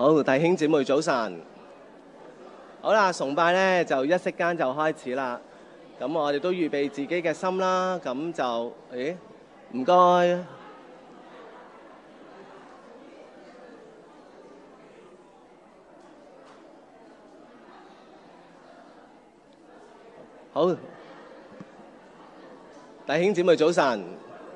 好，弟兄姊妹早晨。好啦，崇拜呢就一息間就開始啦。咁我哋都預備自己嘅心啦。咁就，唔該。好，弟兄姊妹早晨。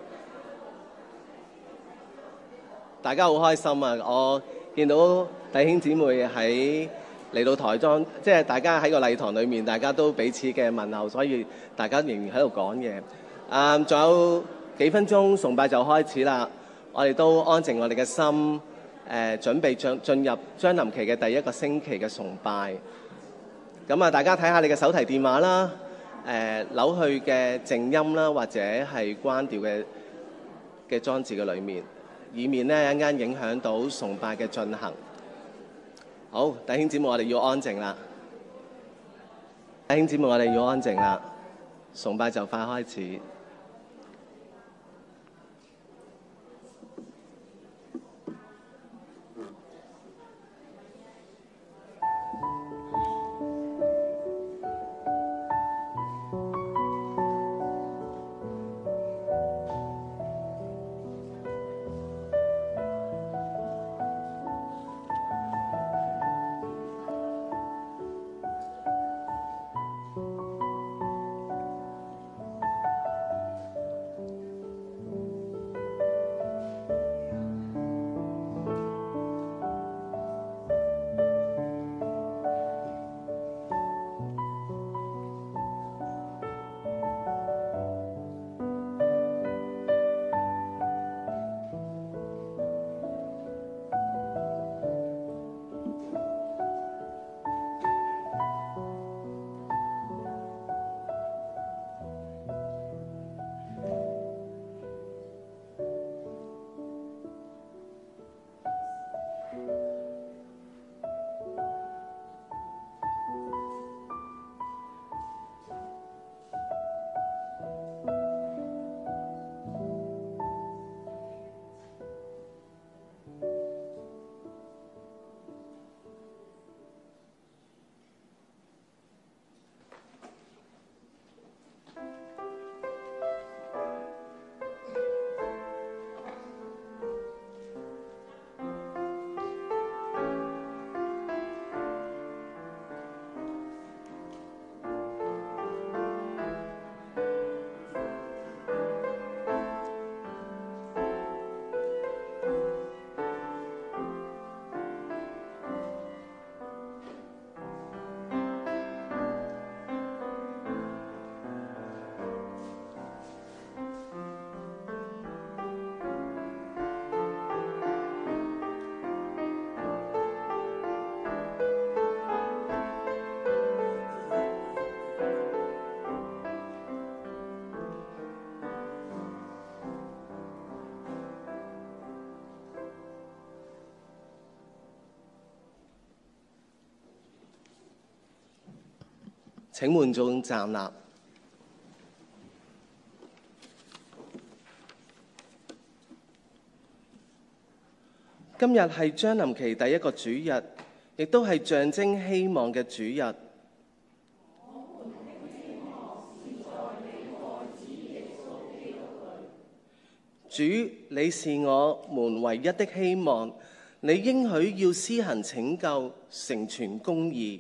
大家好開心啊！我見到弟兄姊妹嚟到台莊，即係大家喺個禮堂裏面，大家都彼此嘅問候，所以大家仍然喺度講嘢。仲有幾分鐘崇拜就開始啦，我哋都安靜我哋嘅心，準備進入將臨期嘅第一個星期嘅崇拜。咁啊，大家睇下你嘅手提電話啦，扭去嘅靜音啦，或者係關掉嘅裝置嘅裏面，以免呢一陣間影響到崇拜嘅進行。好，弟兄姊妹，我哋要安靜啦。弟兄姊妹，我哋要安靜啦。崇拜就快開始。請換眾站立。今日係將臨期第一個主日，亦都係象徵希望嘅主日。主，你是我們唯一的希望，你應許要施行拯救，成全公義。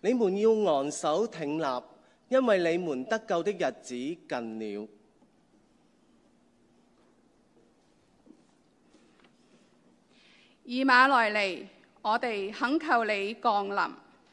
你們要昂首挺立，因為你們得救的日子近了。 以馬內利，我哋懇求你降臨。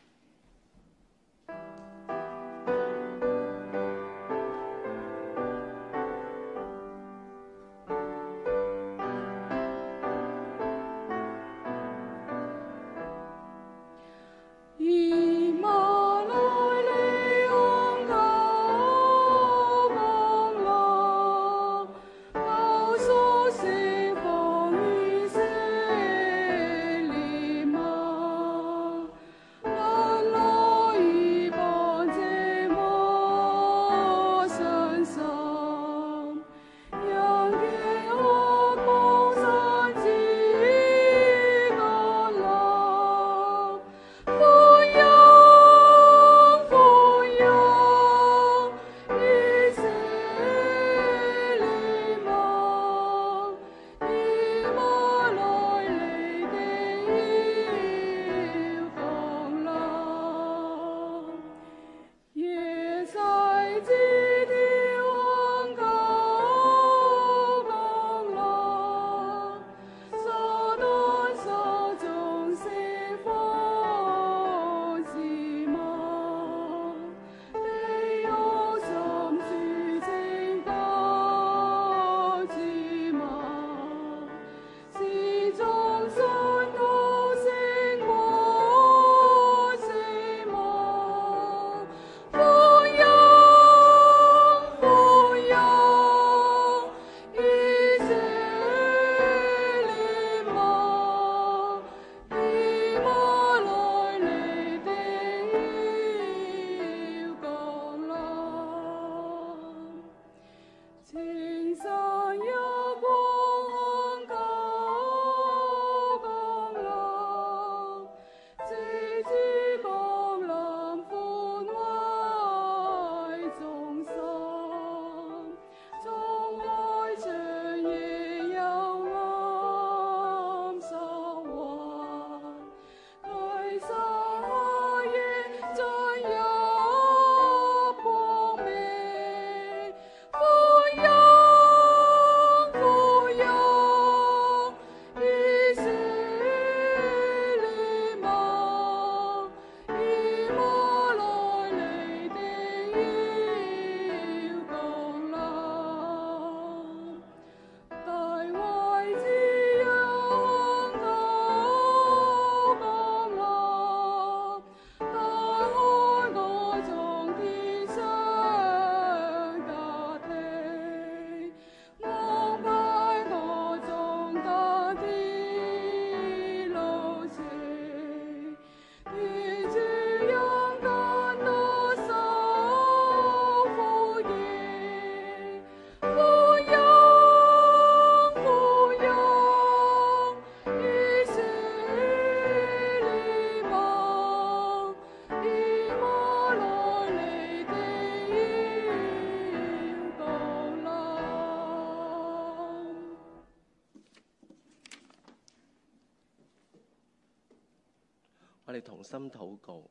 我哋同心禱告。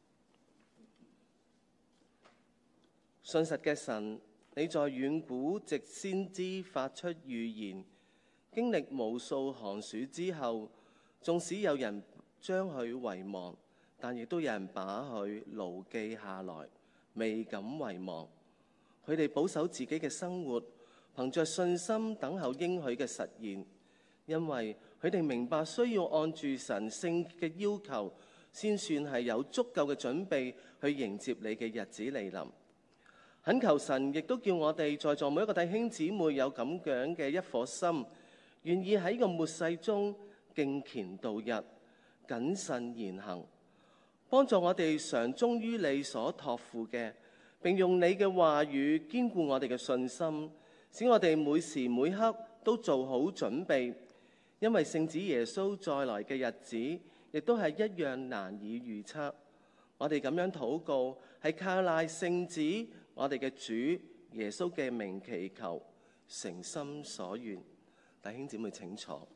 信實嘅神，你在遠古藉先知發出預言，經歷無數寒暑之後，縱使有人將佢遺忘，但亦都有人把佢牢記下來，未敢遺忘。佢哋保守自己嘅生活，憑着信心等候應許嘅實現，因為佢哋明白需要按住神聖嘅要求，先算係有足夠嘅準備去迎接你嘅日子嚟臨。懇求神亦都叫我哋在座每一個弟兄姊妹有咁樣嘅一顆心，願意喺個末世中敬虔度日，謹慎言行，幫助我哋常忠於你所託付嘅，並用你嘅話語堅固我哋嘅信心，使我哋每時每刻都做好準備，因為聖子耶穌再來嘅日子亦都係一樣難以預測。我哋咁樣禱告，係靠賴聖子我哋嘅主耶穌嘅名祈求，誠心所願。弟兄姊妹請坐。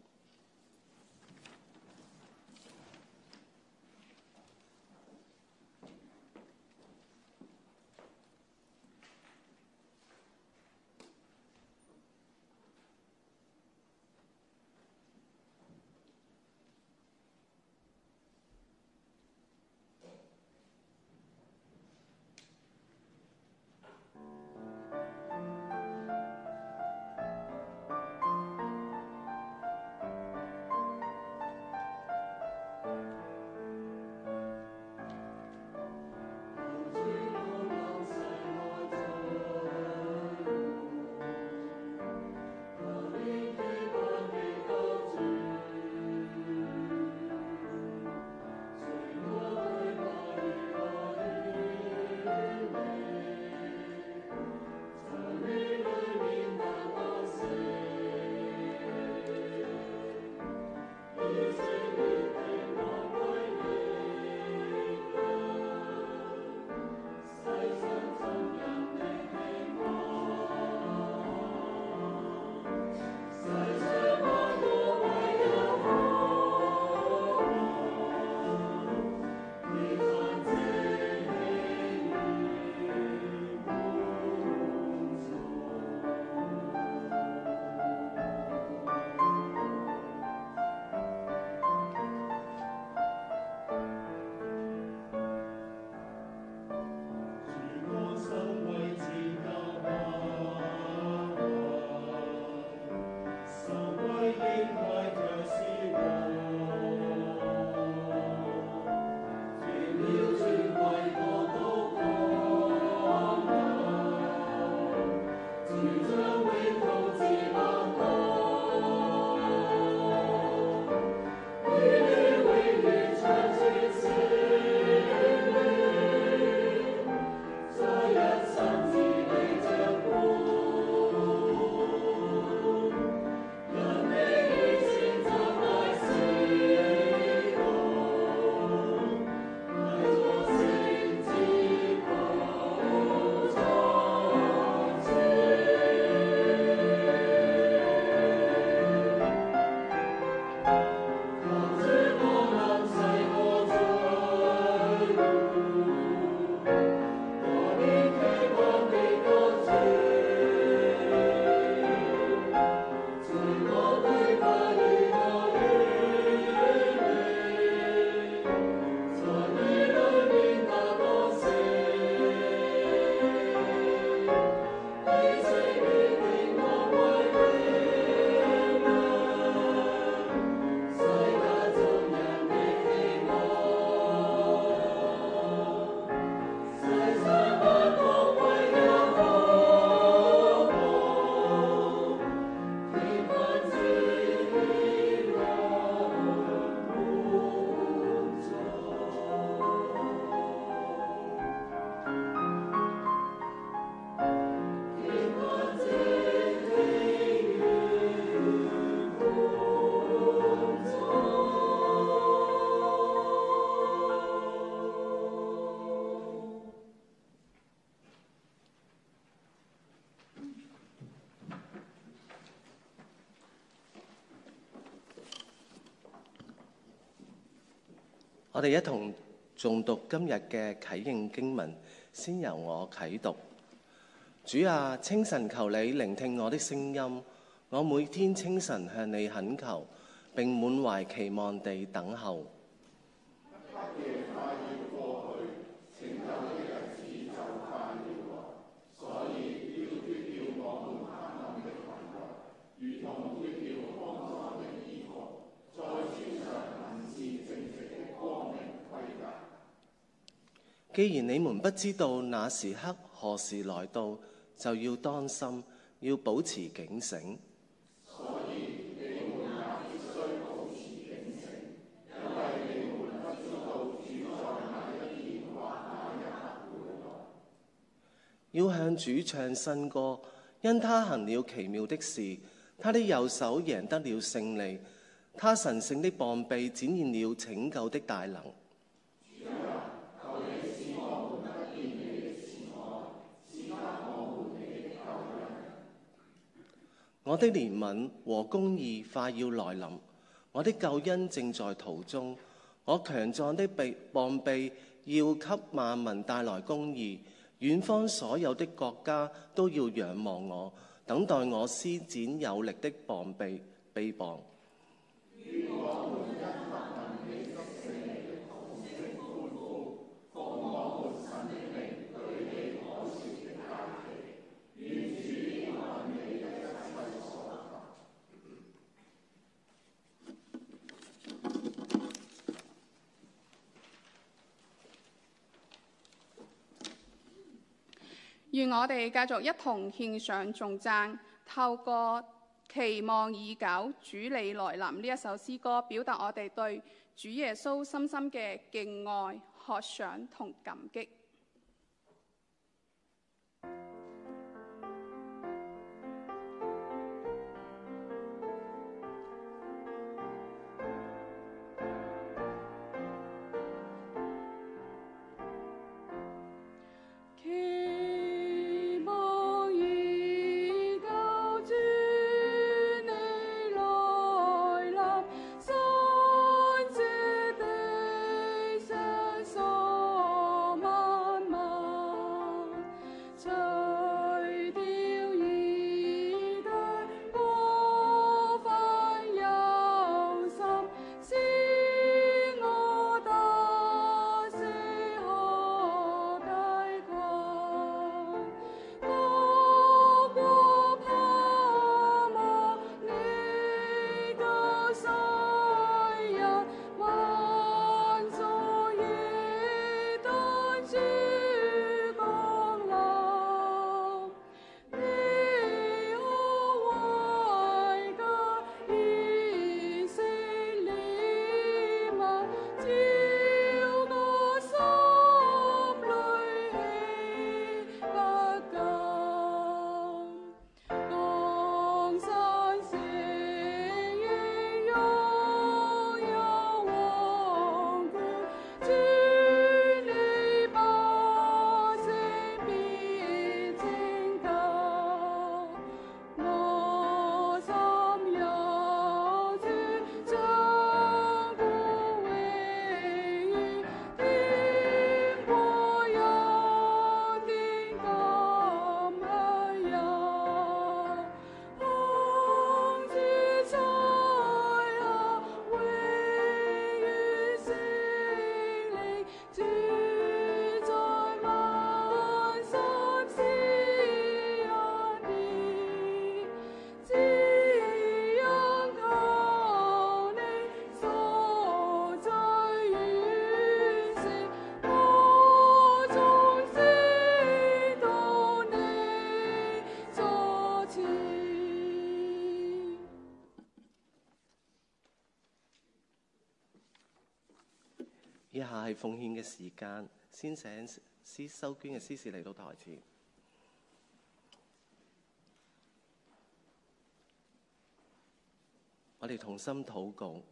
我哋一同誦讀今日嘅啟應經文，先由我啟讀。主啊，清晨求你聆聽我的聲音，我每天清晨向你懇求，並滿懷期望地等候。既然你們不知道那時刻何時來到，就要當心，要保持警醒。所以你們也必須保持警醒，因為你們不知道主在哪一天或哪一刻會來。要向主唱新歌，因他行了奇妙的事，他的右手贏得了勝利，他神聖的膀臂展現了拯救的大能。我的憐憫和公義快要來臨，我的救恩正在途中。我強壯的膀臂要給萬民帶來公義，遠方所有的國家都要仰望我，等待我施展有力的臂膀。 願我哋繼續一同獻上頌讚，透過期望已久主你來臨呢一首詩歌，表達我哋對主耶穌深深嘅敬愛、渴想同感激。 以下係奉獻嘅時間，先請收捐嘅司事嚟到台前。我哋同心禱告，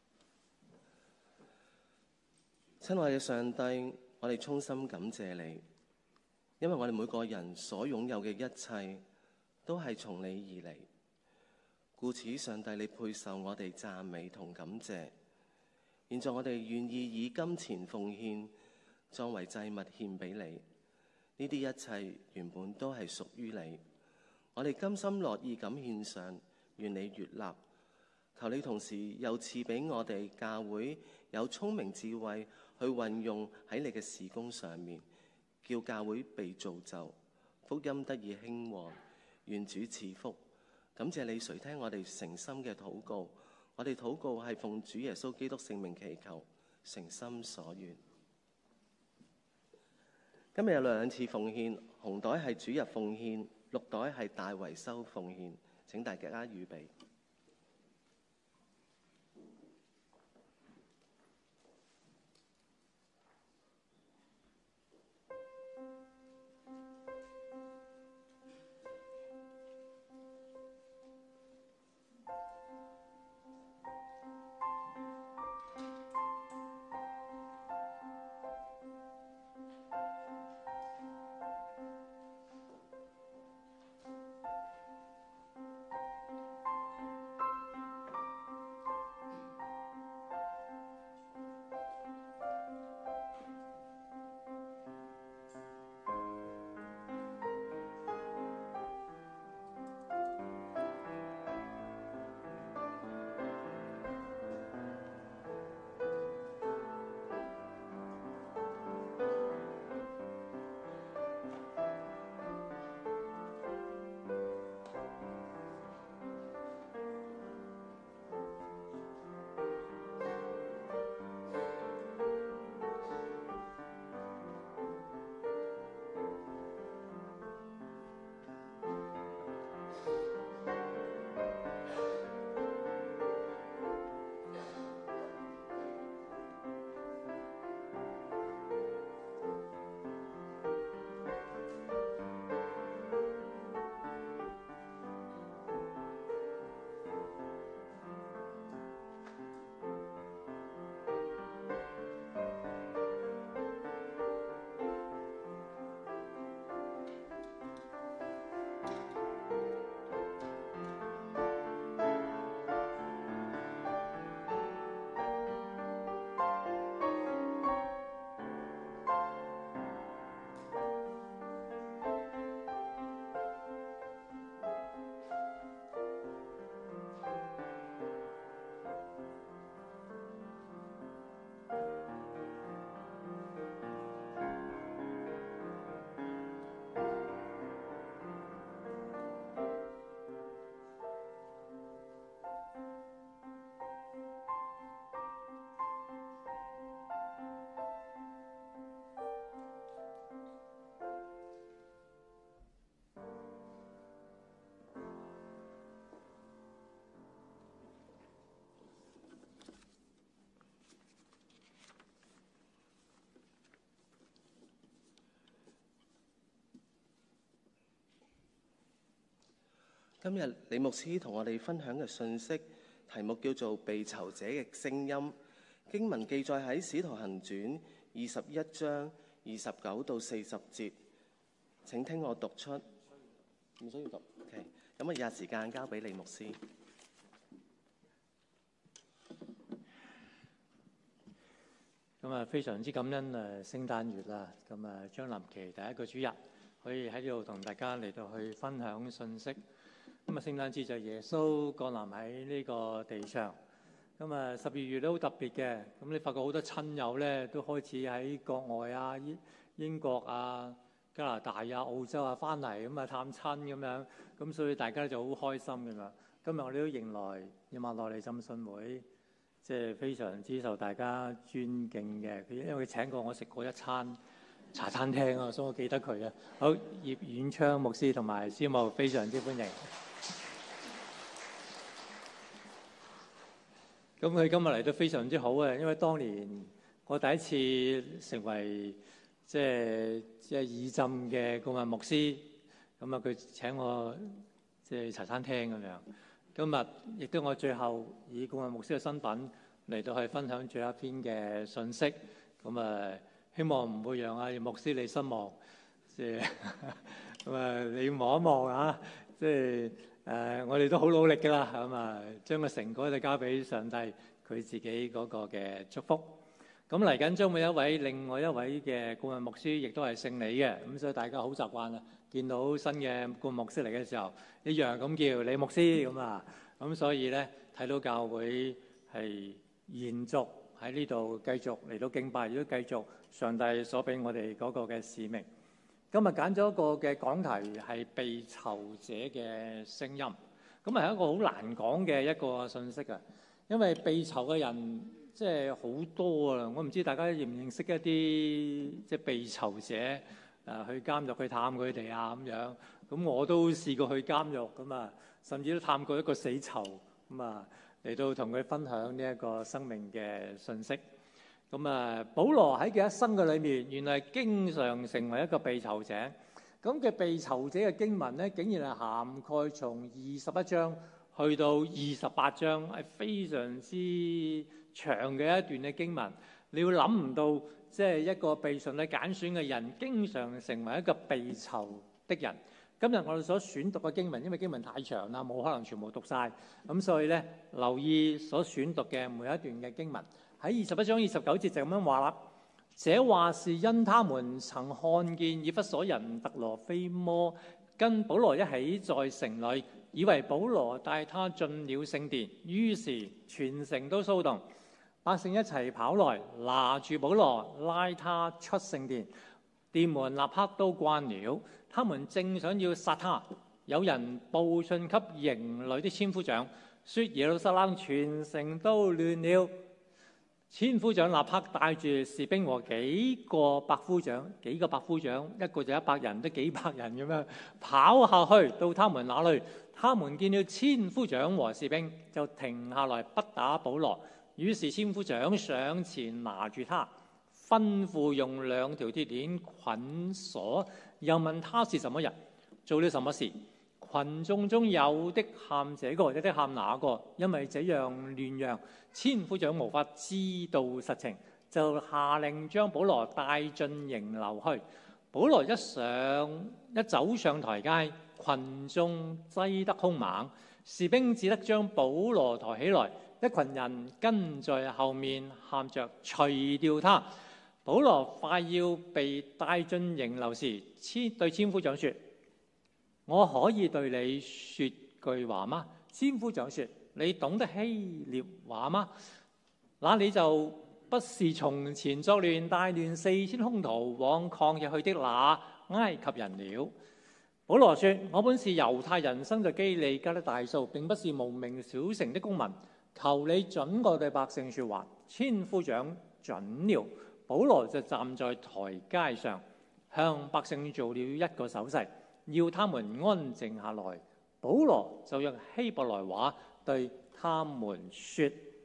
親愛嘅上帝，我哋衷心感謝你，因為我哋每個人所擁有嘅一切都係從你而嚟，故此上帝你配受我哋讚美同感謝。 現在我哋願意以金錢奉獻作為祭物獻俾你，呢啲一切原本都係屬於你。我哋甘心樂意咁獻上，願你悅納。求你同時又賜俾我哋教會有聰明智慧去運用喺你嘅事工上面，叫教會被造就，福音得以興旺。願主賜福。感謝你垂聽我哋誠心嘅禱告。我哋禱告係奉主耶穌基督聖名祈求，誠心所願。今日有兩次奉獻，紅袋係主日奉獻，綠袋係大維修奉獻。請大家預備。今日李牧師同我哋分享嘅信息題目叫做被囚者嘅聲音。經文記載喺《使徒行傳》21章29到40節。請聽我讀出。唔需要讀。OK。咁我以下時間交俾李牧師。 咁啊，非常之感恩聖誕月啦。咁啊，將臨期第一個主日，可以喺呢度同大家嚟到去分享信息。咁啊，聖誕節就耶穌降臨喺呢個地上。咁啊，12月都好特別嘅。咁你發覺好多親友咧都開始喺國外啊、英國啊、加拿大啊、澳洲啊翻嚟咁啊探親咁樣。咁所以大家就好開心㗎嘛。今日我哋都迎來日馬內利浸信會，即係非常之受大家尊敬嘅。因為佢請過我食過一餐茶餐廳啊，所以我記得佢啊。好，葉遠昌牧師同埋師母非常之歡迎。咁佢今日嚟到非常之好啊，因為當年我第一次成為即係義浸嘅顧問牧師，咁啊佢請我即係茶餐廳咁樣。今日亦都我最後以顧問牧師嘅身份嚟到去分享最後一篇嘅信息。咁啊，希望唔會讓阿牧師你失望。即係咁啊，你望一望啊，即係我哋都好努力㗎啦，咁啊，將個成果就交俾上帝，佢佢自己嗰個嘅祝福。咁嚟緊將會另外一位嘅顧問牧師，亦都係姓李嘅，咁所以大家好習慣啊，見到新嘅顧問牧師嚟嘅時候，一樣咁叫李牧師咁啊。咁所以咧睇到教會係延續喺呢度繼續嚟到敬拜，亦都繼續上帝所俾我哋嗰個嘅使命。今日揀咗一個嘅講題係被囚者嘅聲音，咁係一個好難講嘅一個信息啊，因為被囚嘅人即係好多啊！我唔知大家認唔認識一啲即係被囚者去監獄去探佢哋啊咁樣。咁我都試過去監獄咁啊，甚至都探過一個死囚咁啊，嚟到同佢分享呢一個生命嘅信息。咁啊，保羅喺佢一生嘅裏面，原來經常成為一個被囚者。咁嘅被囚者嘅經文咧，竟然係涵蓋從21章去到28章，係非常之長嘅一段嘅經文。你要諗唔到，即係一個被上帝揀選嘅人，經常成為一個被囚的人。今日我哋所選讀嘅經文，因為經文太長啦，冇可能全部讀晒，咁所以咧留意所選讀嘅每一段嘅經文。喺21章29節就咁樣話啦，這話是因他們曾看見以弗所人特羅非摩跟保羅一起在城裏，以為保羅帶他進了聖殿，於是全城都騷動，百姓一齊跑來拿住保羅，拉他出聖殿，殿門立刻都關了。他們正想要殺他，有人報信給營裏的千夫長，說耶路撒冷全城都亂了。千夫長立刻帶住士兵和幾個百夫長，一個就100人，都幾百人咁樣跑下去到他們那裏。他們見了千夫長和士兵，就停下來不打保羅。於是千夫長上前拿住他，吩咐用2條鐵鏈捆鎖，又問他是什麼人，做了什麼事。群眾中有的喊這個，有的喊那個，因為這樣亂嚷，千夫長無法知道實情，就下令將保羅帶進營樓去。保羅一走上台階，群眾擠得兇猛，士兵只得將保羅抬起來，一群人跟在後面喊着除掉他。保羅快要被帶進營樓時，對千夫長說：我可以對你說句話嗎？千夫長說：你懂得希臘話嗎？那你就不是從前作亂帶亂4000兇徒往曠野去的那埃及人了。保羅說：我本是猶太人，生在基利加的大數，並不是無名小城的公民。求你準我對百姓說話。千夫長準了。保羅就站在台階上，向百姓做了一個手勢，要他們安靜下來。保羅就用希伯來話對他們說：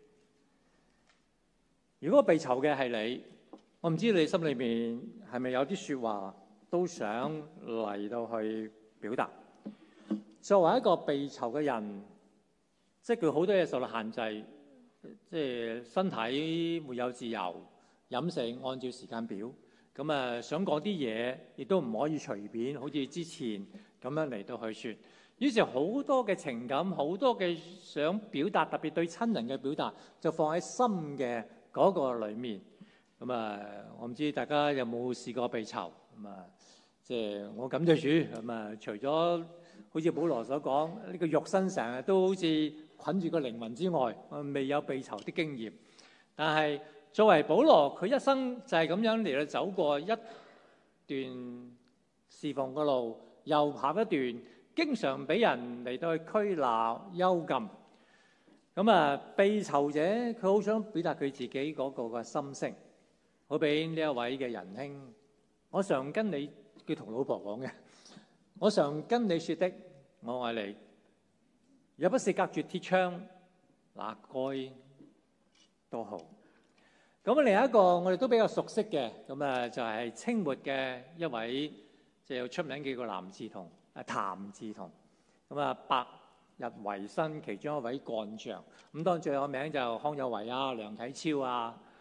如果被囚嘅係你，我唔知你心裏面係咪有啲說話都想嚟到去表達。作為一個被囚嘅人，即係佢好多嘢受到限制，即係身體沒有自由，飲食按照時間表，咁想講啲嘢亦都唔可以隨便，好似之前咁樣嚟到去說。於是好多嘅情感，好多嘅想表達，特別對親人嘅表達，就放喺心嘅嗰個裏面。我唔知大家有冇試過被囚？即係我感謝主。除咗好似保羅所講，呢個肉身成日都好似捆住個靈魂之外，未有被囚的經驗。但係作為保羅，佢一生就係咁樣嚟到走過一段侍奉嘅路，又跑一段，經常俾人嚟到去拘拿幽禁。被囚者佢好想表達佢自己嗰個嘅心聲，好俾呢一位嘅仁兄。我常跟你，佢同老婆講嘅，我常跟你說的，我愛你。若不是隔絕鐵窗，那該多好。另一個我哋都比較熟悉嘅，就係清末嘅一位即係出名幾個男稚童，譚嗣同。百日維新其中一位幹將。當然最有名就康有為啊、梁啟超啊。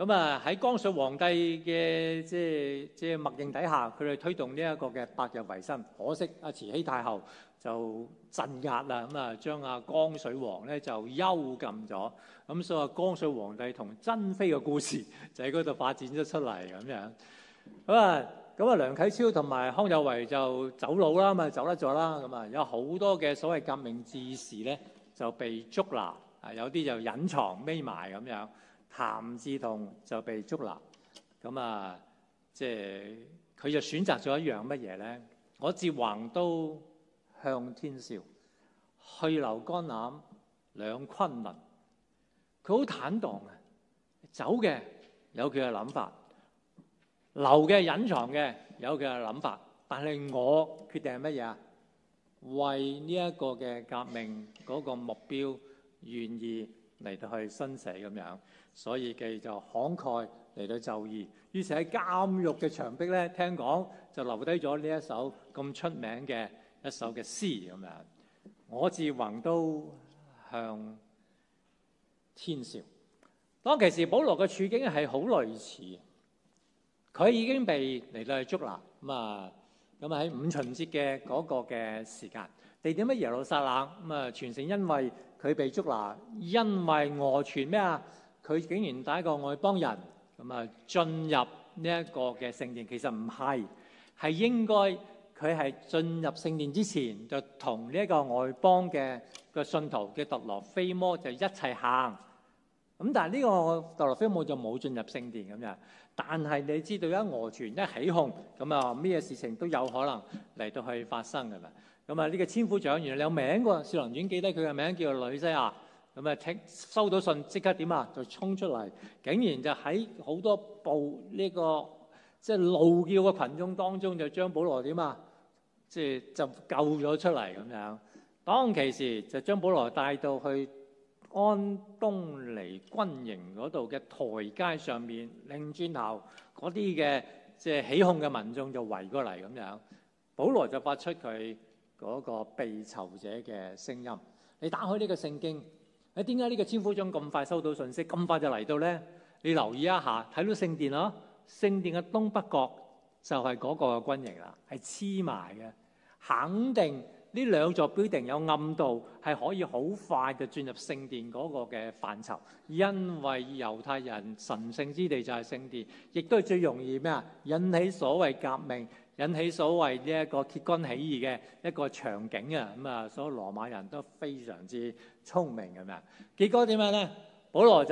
咁啊喺江水皇帝嘅即係默認底下，佢哋推動呢一個嘅百日維新。可惜阿慈禧太后就鎮壓啦，咁啊將阿江水王咧就幽禁咗。咁所以江水皇帝同珍妃嘅故事就喺嗰度發展咗出嚟咁樣。咁啊梁啟超同埋康有為就走佬啦，咪走甩咗啦。咁啊有好多嘅所謂革命志士咧就被捉拿，有啲就隱藏匿埋咁樣。譚嗣同就被捉拿，咁啊，即係佢就選擇咗一樣乜嘢咧？我自橫刀向天笑，去留肝膽兩昆崙。佢好坦蕩啊，走嘅有佢嘅諗法，留嘅隱藏嘅有佢嘅諗法，但係我決定係乜嘢啊？為呢一個嘅革命嗰個目標，願意嚟到去生死咁樣。所以佢就慷慨嚟到就義，於是喺監獄嘅牆壁咧，聽講就留低咗呢一首咁出名嘅一首嘅詩咁樣。我自橫刀向天笑。當其時，保羅嘅處境係好類似，佢已經被嚟到去捉拿咁喺五旬節嘅嗰個嘅時間，地點喺耶路撒冷全城因為佢被捉拿，因為訛傳咩啊？佢竟然帶一個外邦人進入呢一個嘅聖殿，其實唔係，係應該佢係進入聖殿之前就同呢一個外邦嘅信徒嘅特羅菲摩就一齊行。咁但係呢個特羅菲摩就冇進入聖殿咁樣。但係你知道一訛傳一起哄，咩事情都有可能嚟到去發生㗎嘛。呢個千夫長原來有名㗎，《使徒行傳》記得佢嘅名叫做呂西亞。收到信即刻點啊？就衝出嚟，竟然就喺好多部呢個即係怒叫嘅群眾當中，就將保羅點啊？就救咗出嚟咁樣。當其時就將保羅帶到去安東尼軍營嗰度嘅台階上面，擰轉頭嗰啲嘅即係起哄嘅民眾就圍過嚟咁樣。保羅就發出佢嗰個被囚者嘅聲音。你打開呢個聖經。點解呢個千夫長咁快收到信息，咁快就嚟到呢？你留意一下，睇到聖殿咯，聖殿嘅東北角就係嗰個嘅軍營啦，係黐埋嘅。肯定呢兩座 building 有暗道，係可以好快就進入聖殿嗰個嘅範疇，因為猶太人神聖之地就係聖殿，亦都係最容易咩啊？引起所謂革命。引起所謂呢一個揭竿起義嘅一個場景啊！所有羅馬人都非常之聰明咁樣。結果點樣咧？保羅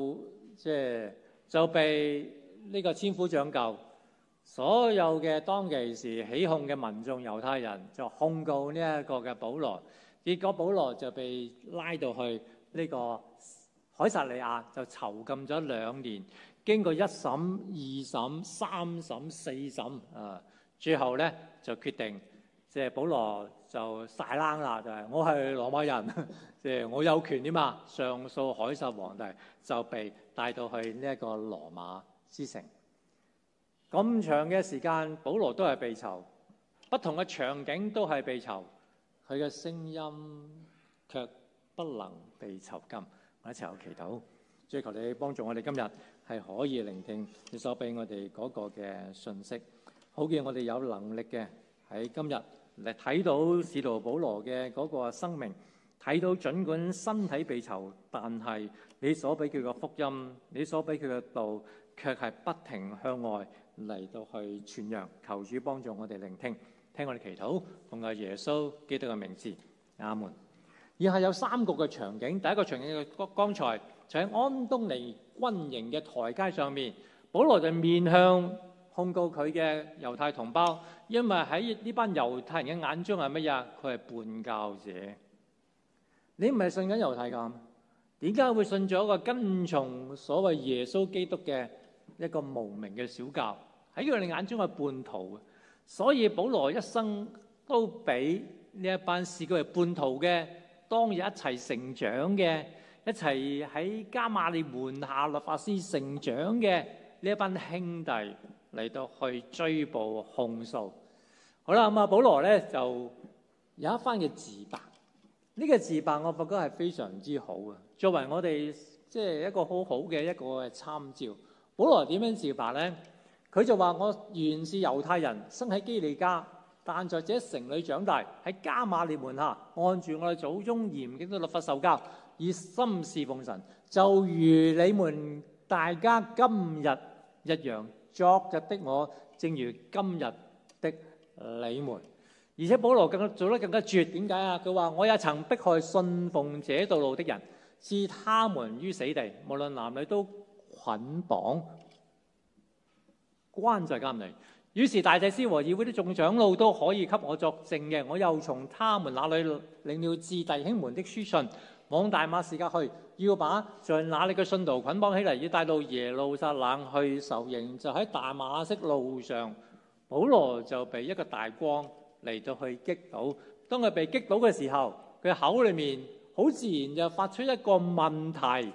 就被呢個千夫長救。所有嘅當其時起哄嘅民眾猶太人就控告呢一個嘅保羅。結果保羅就被拉到去呢個凱撒利亞，就囚禁咗2年。經過1審、2審、3審、4審最後咧就決定，保羅就晒冷啦，就係我係羅馬人，我有權點啊上訴凱撒皇帝，就被帶到去呢一個羅馬之城。咁長嘅時間，保羅都係被囚，不同嘅場景都係被囚，佢嘅聲音卻不能被囚禁。我一齊有祈禱，追求你幫助我哋今日係可以聆聽你所俾我哋嗰個嘅信息。好嘅，我哋有能力嘅喺今日嚟睇到使徒保羅嘅嗰個生命，睇到儘管身體被囚，但係你所俾佢嘅福音，你所俾佢嘅道，卻係不停向外嚟到去傳揚。求主幫助我哋聆聽，聽我哋祈禱，奉靠耶穌基督嘅名字，阿門。以下有3個嘅場景，第一個場景嘅剛才就喺安東尼軍營嘅台階上面，保羅就面向控告佢嘅猶太同胞，因為喺呢班猶太人嘅眼中係乜嘢？佢係叛教者。你唔係信緊猶太教，點解會信咗一個跟從所謂耶穌基督嘅一個無名嘅小教？喺佢哋眼中係叛徒。所以保羅一生都俾呢一班視佢為叛徒嘅，當日一齊成長嘅，一齊喺加馬利門下律法師成長嘅呢一班兄弟嚟到去追捕控訴。好啦，保羅咧就有一番嘅自白。呢個自白我覺得係非常之好嘅，作為我哋一個好好嘅一個參照。 保羅點樣自白呢？佢就話：我原是猶太人，生喺基利家，但在這城裏長大，喺加馬列門下，按住我哋祖宗嚴謹的律法受教，以心侍奉神，就如你們大家今日一樣。昨日的我，正如今日的你們。而且保羅做得更加絕，點解啊？佢話：我也曾迫害信奉這道路的人，置他們於死地，無論男女都捆綁關在監裏。於是大祭司和議會的眾長老都可以給我作證嘅。我又從他們那裏領了致弟兄們的書信，往大馬士革去，要把在那裏嘅信徒捆綁起嚟，要帶到耶路撒冷去受刑。就喺大馬色路上，保羅就被一個大光嚟到去擊倒。當佢被擊倒嘅時候，佢口裏面好自然就發出一個問題。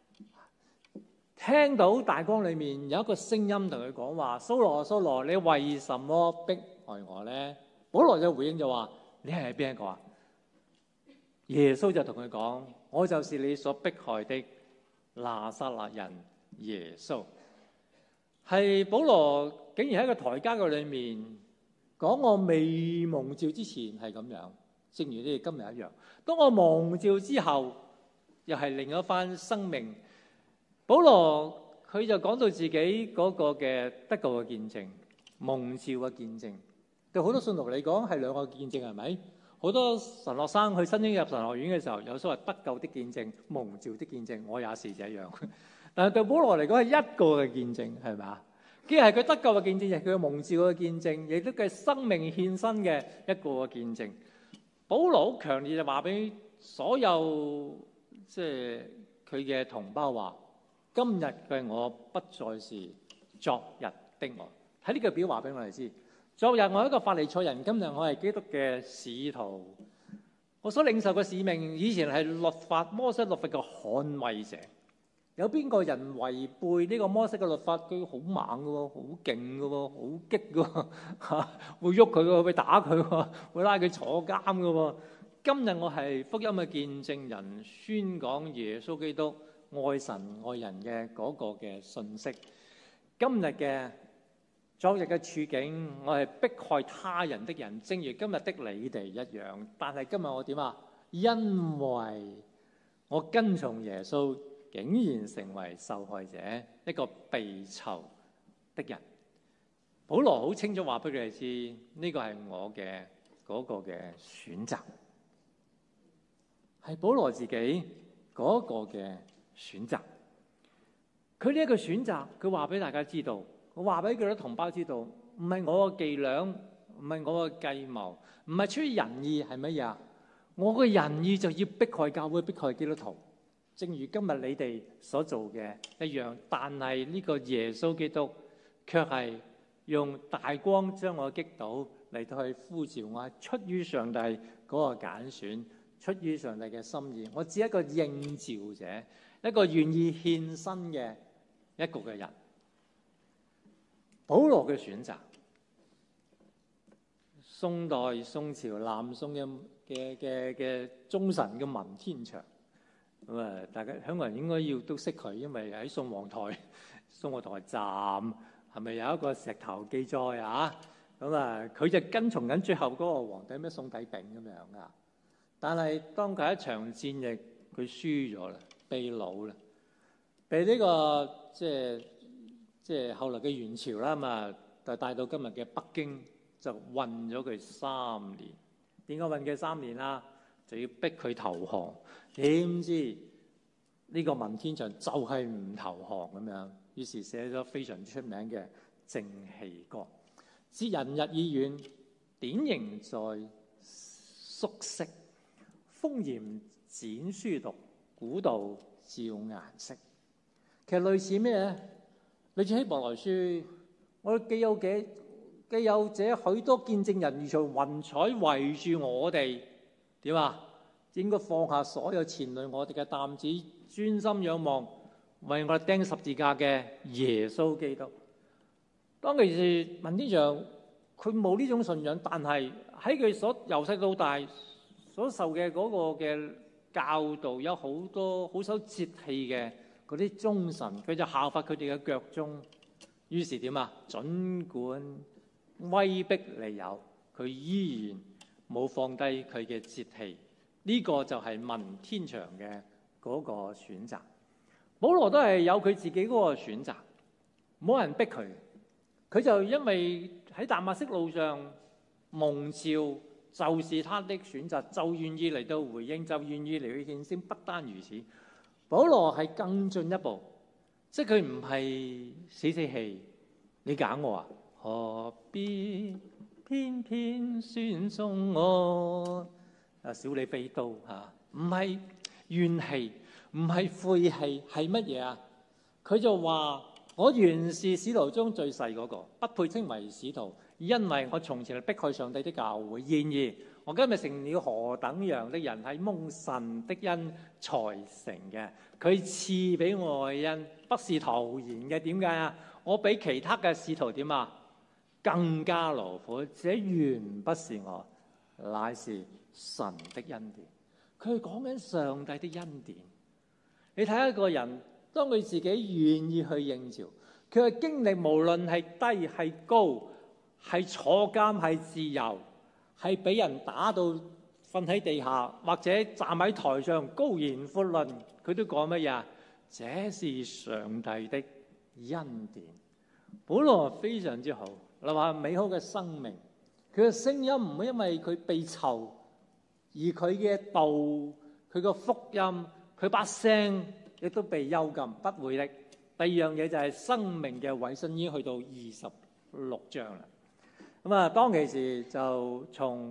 聽到大光裏面有一個聲音同佢講話：蘇羅，蘇羅，你為什麼迫害我呢？保羅就回應就話：你係邊一個啊？耶穌就同佢講：我就是你所迫害的拿撒勒人耶穌。係保羅竟然喺個台階嘅裏面講：我未蒙召之前係咁樣，正如你哋今日一樣。當我蒙召之後，又係另一番生命。保羅佢就講到自己嗰個嘅得救嘅見證、蒙召嘅見證，對好多信徒嚟講係兩個見證，係咪？好多神學生去申請入神學院嘅時候，有所謂得救的見證、蒙召的見證，我也是這樣。但係對保羅嚟講係一個嘅見證，係咪啊？既係佢得救嘅見證，亦係佢蒙召嘅見證，亦都係生命獻身嘅一個嘅見證。保羅好強烈就話俾所有即係佢嘅同胞話：今日嘅我不再是昨日的我。喺呢個表話俾我哋知，昨日我係一個法利賽人，今日我係基督嘅使徒。我所領受嘅使命，以前係律法摩西律法嘅捍衛者。有邊個人違背呢個摩西嘅律法？佢好猛嘅喎，好勁嘅喎，好激嘅喎，嚇會喐佢嘅，會打佢喎，會拉佢坐監嘅喎。今日我係福音嘅見證人，宣講耶穌基督愛神愛人嘅嗰個嘅信息。今日嘅昨日嘅處境，我係迫害他人的人，正如今日的你哋一樣。但係今日我點啊？因為我跟從耶穌，竟然成為受害者，一個被囚的人。保羅好清楚話俾佢哋知，呢個係我嘅嗰個嘅選擇，係保羅自己嗰個嘅選擇。佢呢一個選擇，佢話俾大家知道，我話俾佢啲同胞知道，唔係我嘅伎倆，唔係我嘅計謀，唔係出於仁義，係乜嘢啊？我嘅仁義就要迫害教會，迫害基督徒。正如今日你哋所做嘅一樣，但係呢個耶穌基督卻係用大光將我擊倒嚟到去呼召我，係出於上帝嗰個揀選，出於上帝嘅心意。我只係一個應召者，一個願意獻身嘅一個嘅人。保羅嘅選擇，宋代宋朝南宋嘅忠臣嘅文天祥。咁啊，大家香港人應該要都識佢，因為喺宋皇台站係咪有一個石頭記載啊？咁啊，佢就跟從緊最後嗰個皇帝咩宋帝昺咁樣噶。但係當佢一場戰役，佢輸咗啦，被擄啦，被呢個即係後來嘅元朝啦嘛，就帶到今日嘅北京，就困咗佢3年。點解困佢3年啊？就要逼佢投降，點知呢個文天祥就係唔投降咁樣，於是寫咗非常出名嘅《正氣歌》。知人日已遠，典型在宿舍，風嚴展書讀，古道照顏色。其實類似咩咧？類似希伯來書，我哋既有這許多見證人如同雲彩圍住我哋。點啊？應該放下所有纏累我哋嘅擔子，專心仰望為我哋釘十字架嘅耶穌基督。當其時文天祥佢冇呢種信仰，但係喺佢所由細到大所受嘅嗰個嘅教導，有好多好守節氣嘅嗰啲忠臣，佢就效法佢哋嘅腳蹤。於是點啊？儘管威逼利誘，佢依然冇放低佢嘅節氣。呢個就係問天祥嘅嗰個選擇。保羅都係有佢自己嗰個選擇，冇人逼佢，佢就因為喺大馬色路上蒙召，就是他的選擇，就願意嚟到回應，就願意嚟去獻聲。不單如此，保羅係更進一步，即係佢唔係死死氣，你揀我啊，何必偏偏選中我？小李飛刀嚇，唔係怨氣，唔係晦氣，係乜嘢啊？佢就話：我原是使徒中最細嗰個，不配稱為使徒，因為我從前係迫害上帝的教會。然而我今日成了何等樣的人，係蒙神的恩才成嘅。佢賜俾我嘅恩不是徒然嘅。點解啊？我比其他嘅使徒點啊？更加勞苦，這原不是我，乃是神的恩典。佢講緊上帝的恩典。你睇一個人，當佢自己願意去應召，佢嘅經歷無論係低係高，係坐監係自由，係俾人打到瞓喺地下，或者站喺台上高言闊論，佢都講乜嘢？這是上帝的恩典。保羅非常之好，你話美好嘅生命，佢嘅聲音唔會因為佢被囚，而佢嘅道、佢個福音、佢把聲亦都被幽禁，不會的。第二樣嘢就係生命嘅委身已經去到26章啦。咁啊，當其時就從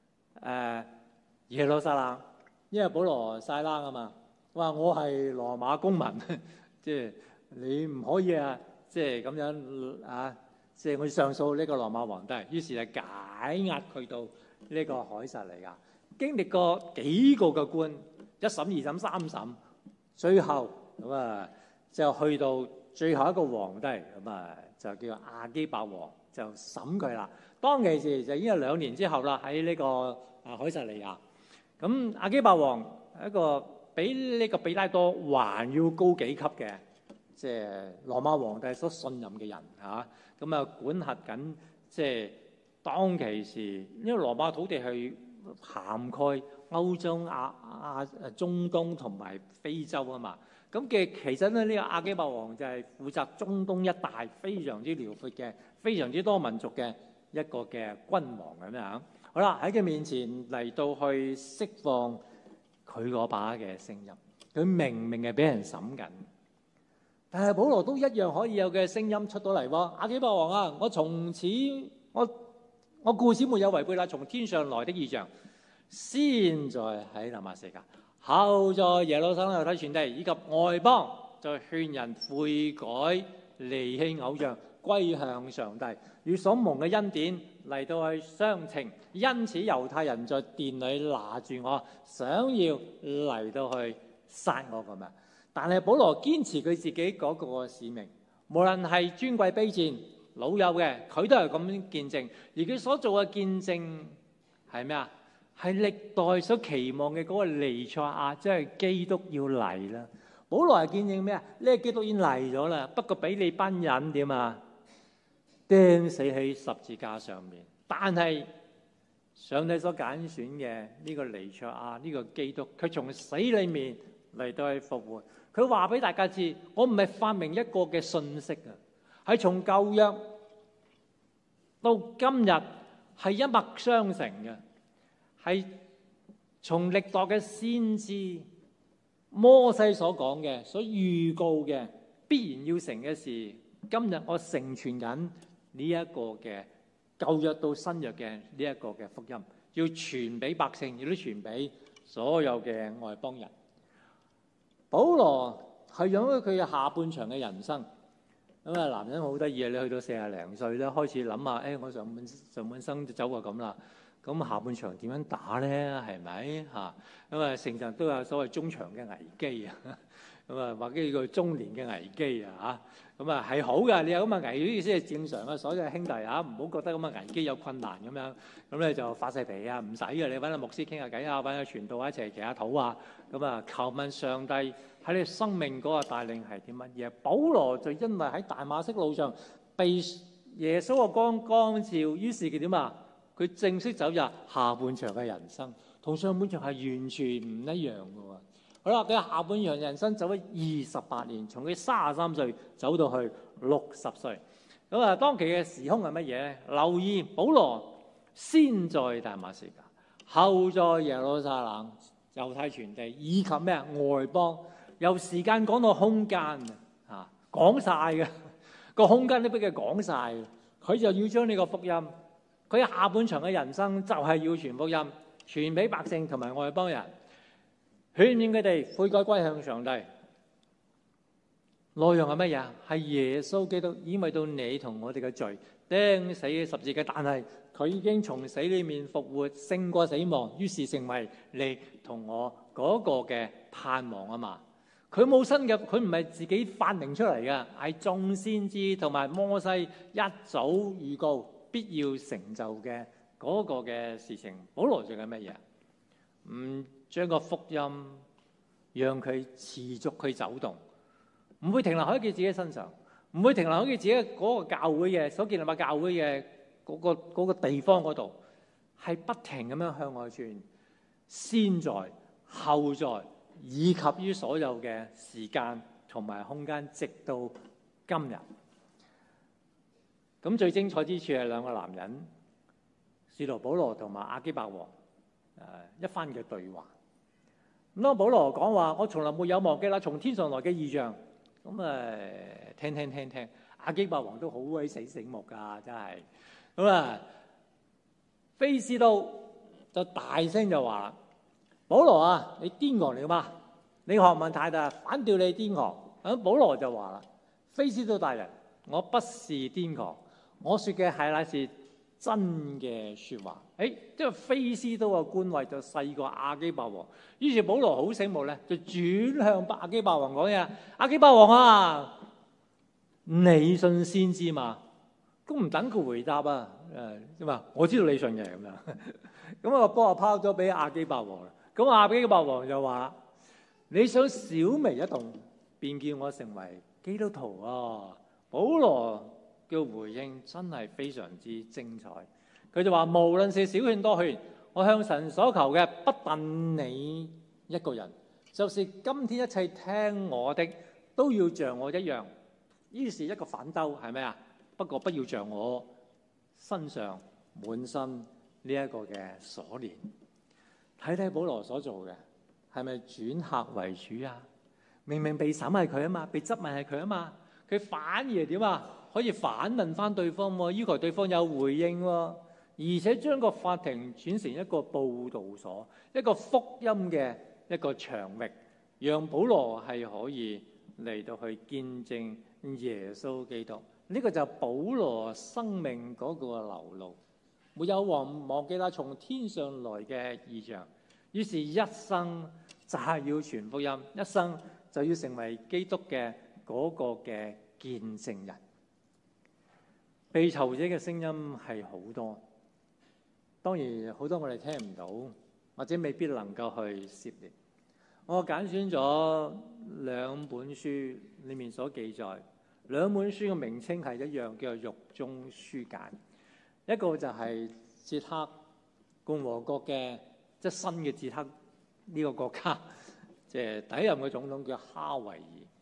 耶路撒冷，因為保羅晒冷啊嘛，話我係羅馬公民，即係你唔可以啊，即係咁樣啊，即係我上訴呢個羅馬皇帝。於是就解押佢到呢個凱撒利亞，經歷過幾個嘅官，一審、二審、三審，最後咁啊就去到最後一個皇帝，咁啊就叫亞基伯王，就審佢啦。當其時就已經係2年之後啦，喺呢個凱撒利亞。咁亞基伯王係一個比呢個彼拉多還要高幾級嘅，即係羅馬皇帝所信任嘅人嚇。咁啊管轄緊即係當其時，因為羅馬土地係涵蓋歐洲、中東同埋非洲啊嘛。咁其實咧，呢個亞基伯王就係負責中東一帶非常之遼闊嘅、非常之多民族嘅一個嘅君王咁樣。好啦，喺佢面前嚟到去釋放佢嗰把嘅聲音，佢明明係俾人審緊，但係保羅都一樣可以有嘅聲音出到嚟喎。亞基伯王啊，我從此我故此沒有違背啦，從天上來的異象，先在喺大馬士革，後在耶路撒冷猶太全地以及外邦，就勸人悔改，離棄偶像，歸向上帝，與所蒙嘅恩典嚟到去相稱。因此猶太人在殿裏拿住我，想要嚟到去殺我咁樣。但係保羅堅持佢自己嗰個使命，無論係尊貴卑賤、老幼嘅，佢都係咁見證。而佢所做嘅見證係咩啊？係歷代所期望嘅嗰個彌賽亞，即係基督要嚟啦。保羅係見證咩啊？呢個基督已經嚟咗啦，不過俾你班人點啊？釘死喺十字架上面。但係上帝所揀選嘅呢個彌賽亞，呢個基督，佢從死裏面嚟到去復活。佢話俾大家知，我唔係發明一個嘅信息啊，係從舊約到今日係一脈相承嘅。係從歷代嘅先知摩西所講嘅、所預告嘅必然要成嘅事，今日我成全緊呢一個嘅舊約到新約嘅呢一個嘅福音，要傳俾百姓，亦都傳俾所有嘅外邦人。保羅係用咗佢嘅下半場嘅人生。咁啊，男人好得意啊！你去到40零歲咧，開始諗下，我上半生就走過咁啦。咁下半場點樣打咧？係咪嚇？咁啊，成日都有所謂中場嘅危機啊！咁啊，或者叫中年嘅危機啊嚇！咁啊係好嘅，你有咁嘅危機先係正常嘅。所有兄弟啊，唔好覺得咁嘅危機有困難咁樣。咁咧就發晒脾啊，唔使嘅。你揾個牧師傾下偈啊，揾個傳道一齊祈下禱啊。咁啊，求問上帝喺你生命嗰個帶領係啲乜嘢？保羅就因為喺大馬色路上被耶穌嘅光光照，於是佢點啊？佢正式走入下半場嘅人生，同上半場係完全唔一樣嘅喎。好啦，佢下半場人生走咗28年，從佢33歲走到去60歲。咁啊，當期嘅時空係乜嘢咧？留意保羅先在大馬士革，後在耶路撒冷、猶太全地以及咩外邦，由時間講到空間啊，講晒嘅個空間都俾佢講晒。佢就要將呢個福音，佢下半場嘅人生就係要傳福音，傳俾百姓同埋外邦人，勸勉佢哋悔改歸向上帝。內容係乜嘢？係耶穌基督因為到你同我哋嘅罪釘死十字架，但係佢已經從死裏面復活，勝過死亡，於是成為你同我嗰個嘅盼望啊嘛。佢冇新嘅，佢唔係自己發明出嚟嘅，係眾先知同埋摩西一早預告必要成就嘅嗰個嘅事情。保羅做緊乜嘢？唔將個福音讓佢持續去走動，唔會停留喺佢自己身上，唔會停留喺佢自己嗰個教會嘅所建立嘅教會嘅嗰個地方嗰度，係不停咁樣向外傳，先在後在，以及於所有嘅時間同埋空間，直到今日。咁最精彩之處係兩個男人，使徒保羅同埋亞基伯王一番嘅對話。咁當保羅講話，我從來沒有忘記啦，從天上來嘅異象。咁聽，亞基伯王都好鬼醒目㗎，真係。咁啊，菲斯都就大聲就話啦：保羅啊，你癲狂了嗎？你學問太大，反掉你癲狂。咁保羅就話啦：菲斯都大人，我不是癲狂，我說嘅係乃是真嘅説話。即係菲斯都嘅官位就細過亞基伯王，於是保羅好醒目咧，就轉向亞基伯王講嘢：亞基伯王啊，你信先知嘛？咁唔等佢回答啊，我知道你信嘅咁樣。咁我幫我拋咗俾亞基伯王啦。咁亞基伯王就話：你想小微一動，便叫我成為基督徒啊！保羅嘅回應真係非常之精彩。佢就話：無論是小勸多勸，我向神所求嘅不但你一個人，就是今天一切聽我的都要像我一樣。於是一個反兜係咩啊？不過不要像我身上滿身呢一個嘅鎖鏈。睇睇保羅所做嘅係咪轉客為主啊？明明被審係佢啊嘛，被質問係佢啊嘛，佢反而係點啊？可以反問翻對方喎，要求對方有回應喎，而且將個法庭轉成一個報道所，一個福音嘅一個場域，讓保羅係可以嚟到去見證耶穌基督。呢個就係保羅生命嗰個流露，沒有忘記啦，從天上來嘅異象。於是一生就係要傳福音，一生就要成為基督嘅嗰個嘅見證人。被囚者嘅聲音係好多，當然好多我哋聽唔到，或者未必能夠去涉獵。我揀選咗兩本書裡面所記載，兩本書嘅名稱係一樣，叫做獄中書簡。一個就係捷克共和國嘅，即係新嘅捷克呢個國家，即係第一任嘅總統叫哈維爾。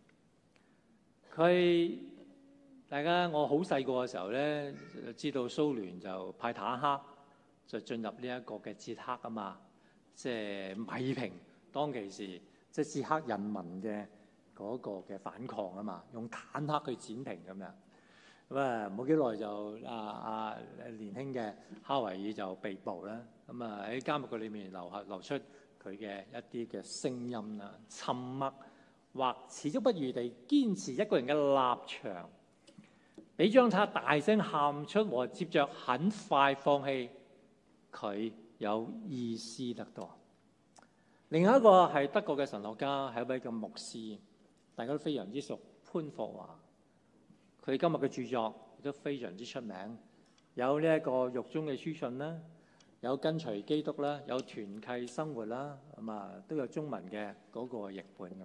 佢大家我好細個嘅時候咧，知道蘇聯就派坦克就進入呢一個嘅捷克啊嘛，即係米平當其時即係捷克人民嘅嗰個嘅反抗啊嘛，用坦克去剪平咁樣。咁啊冇幾耐就年輕嘅哈維爾就被捕啦。咁啊喺監獄裏面流出佢嘅一啲嘅聲音啦，沉默或持足不渝地堅持一個人嘅立場，比將他大聲喊出和接着很快放棄佢有意思得多。另一個係德國嘅神學家，係一位嘅牧師，大家都非常之熟，潘霍華。佢今日嘅著作亦都非常之出名，有呢一個獄中嘅書信啦，有跟隨基督啦，有團契生活啦，咁啊都有中文嘅嗰個譯本㗎嘛。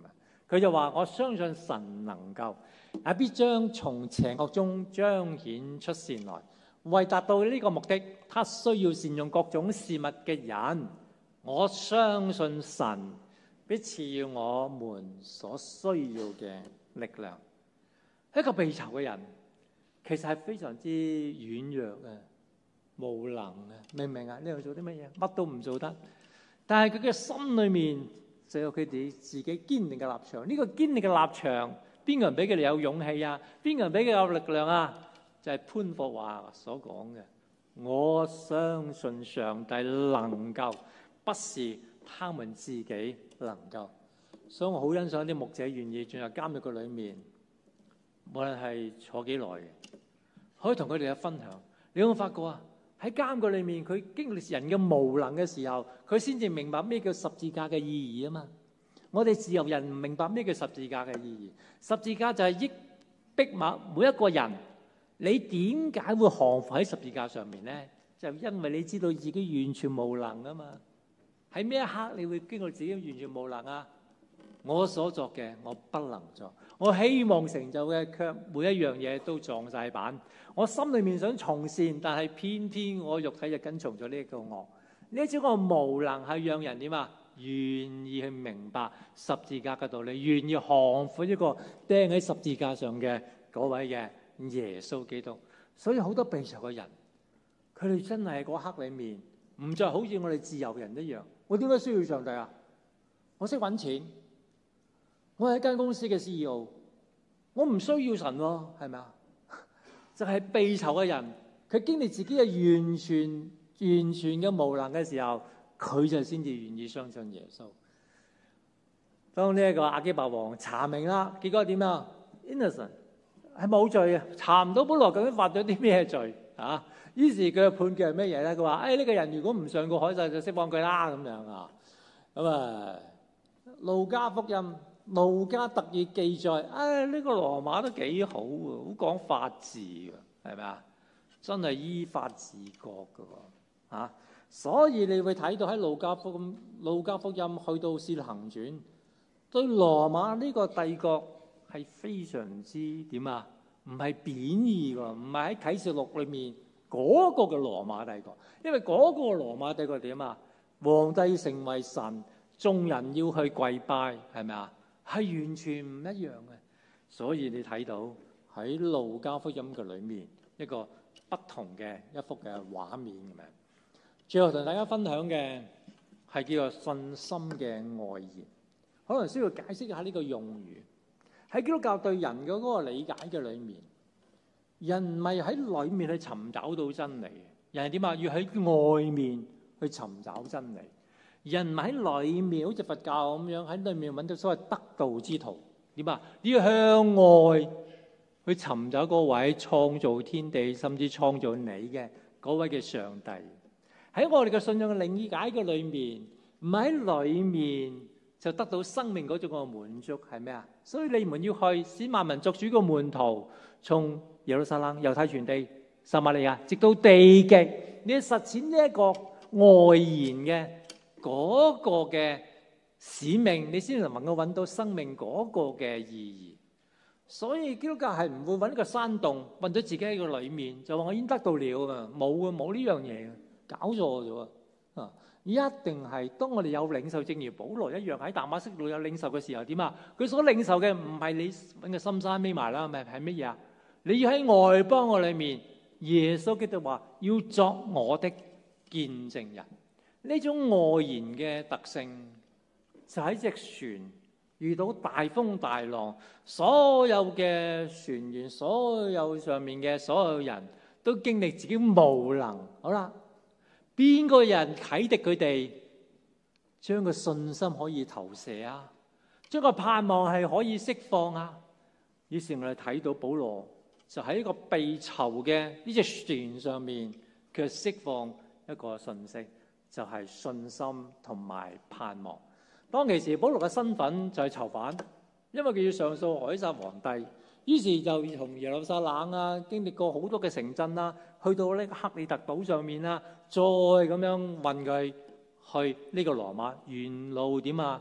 佢就話：我相信神能夠，也必將從邪惡中彰顯出善來。為達到呢個目的，他需要善用各種事物嘅人。我相信神必賜予我們所需要嘅力量。一個被囚嘅人，其實係非常之軟弱嘅、無能嘅，明唔明啊？呢度做啲乜嘢？乜都唔做得。但係佢嘅心裏面就有佢哋自己堅定嘅立場。呢個堅定嘅立場，邊個人俾佢哋有勇氣啊？邊個人俾佢有力量啊？就係潘霍華所講嘅，我相信上帝能夠，不是他們自己能夠。所以我好欣賞啲牧者願意進入監獄嘅裏面，無論係坐幾耐嘅，可以同佢哋嘅分享。你有冇發覺啊？喺監獄裏面，佢經歷人嘅無能嘅時候，佢先至明白咩叫十字架嘅意義啊嘛。我哋自由人唔明白咩叫十字架嘅意義。十字架就係逼每一個人。你點解會降服喺十字架上面呢？就因為你知道自己完全無能啊嘛。喺咩一刻你會經過自己完全無能啊？我所作嘅我不能做，我希望成就嘅卻每一樣嘢都撞晒板。我心裏面想從善，但係偏偏我肉體就跟從咗呢一個惡。呢一種個無能係讓人點啊？願意去明白十字架嘅道理，願意降服一個釘喺十字架上嘅嗰位嘅耶穌基督。所以好多被囚嘅人，佢哋真係喺嗰刻裏面唔再好似我哋自由人一樣。我點解需要上帝啊？我識揾錢，我係一間公司嘅 CEO， 我唔需要神喎，係咪啊？就係被囚嘅人，佢經歷自己嘅完全嘅無能嘅時候，佢就先至願意相信耶穌。當呢一個亞基伯王查明啦，結果點啊 ？Innocent 係冇罪嘅，查唔到保羅究竟犯咗啲咩罪啊？於是佢嘅判決係咩嘢咧？佢話：呢個人如果唔上過海就釋放佢啦咁樣啊。咁啊，路加福音、路加特意記載，呢個羅馬都幾好喎，好講法治㗎，係咪啊？真係依法治國㗎喎，啊！所以你會睇到喺路加福音去到使徒行傳，對羅馬呢個帝國係非常之點啊？唔係貶義㗎，唔係喺啟示錄裏面嗰個嘅羅馬帝國，因為嗰個羅馬帝國點啊？皇帝成為神，眾人要去跪拜，係咪啊？係完全唔一樣嘅。所以你睇到喺路加福音嘅裏面一個不同嘅一幅嘅畫面咁樣。最後同大家分享嘅係叫做信心嘅外延，可能需要解釋一下呢個用語。喺基督教對人嘅嗰個理解嘅裏面，人唔係喺裏面去尋找到真理，人係點啊？要喺外面去尋找真理。人唔係喺裏面，好似佛教咁樣喺裏面揾到所謂得道之途，點啊？你要向外去尋找嗰位創造天地甚至創造你嘅嗰位嘅上帝。喺我哋嘅信仰嘅理解嘅裏面，唔係喺裏面就得到生命嗰種嘅滿足，係咩啊？所以你們要去使萬民作主嘅門徒，從耶路撒冷、猶太全地、撒瑪利亞，直到地極，你要實踐呢一個外延嘅嗰個嘅使命，你先能夠揾到生命嗰個嘅意義。所以基督教係唔會揾一個山洞，揾到自己喺個裏面，就話我已經得到了啊！冇呢樣嘢，搞錯咗啊！一定係當我哋有領受，正如保羅一樣喺大馬色路有領受嘅時候，點啊？佢所領受嘅唔係你揾個深山匿埋啦，咪係乜嘢啊？你要喺外邦嘅裏面，耶穌基督話要作我的見證人。呢種外延嘅特性，就喺隻船遇到大風大浪，所有嘅船員、所有上面嘅所有人都經歷自己無能。好啦，邊個人啟迪佢哋，將個信心可以投射啊，將個盼望係可以釋放啊。於是我哋睇到保羅就喺一個被囚嘅呢隻船上面，佢釋放一個信息。就係信心同埋盼望。當其時，保羅嘅身份就係囚犯，因為佢要上訴凱撒皇帝，於是就從耶路撒冷啊，經歷過好多嘅城鎮啦，去到呢個克里特島上面啦，再咁樣運佢去呢個羅馬，沿路點啊？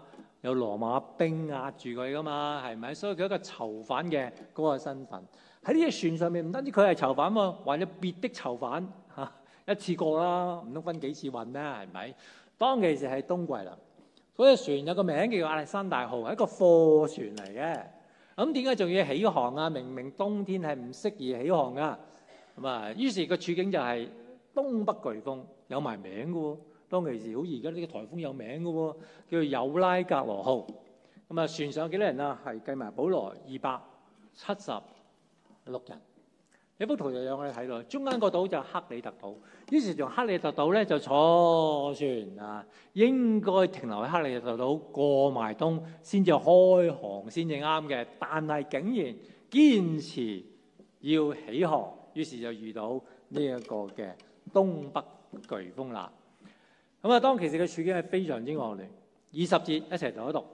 有羅馬兵壓住佢噶嘛，係咪？所以佢一個囚犯嘅嗰個身份喺呢隻船上面，唔單止佢係囚犯喎，還有別的囚犯嚇，一次過啦，唔通分幾次運咩？係咪？當其時係冬季啦，嗰隻船有個名叫亞歷山大號，係一個貨船嚟嘅。咁點解仲要起航啊？明明冬天係唔適宜起航噶。咁啊，於是個處境就係東北颶風，有埋名嘅喎。當其時好似而家呢個颱風有名嘅喎，叫做有拉格羅號。咁啊，船上有幾多人啊？係計埋保羅276人。呢幅圖就讓我哋睇到，中間個島就克里特島。於是從克里特島咧就坐船啊，應該停留喺克里特島過埋冬先至開航先至啱嘅，但係竟然堅持要起航，於是就遇到呢一個嘅東北颶風啦。咁啊，當其時嘅處境係非常之惡劣。20節一齊讀一讀。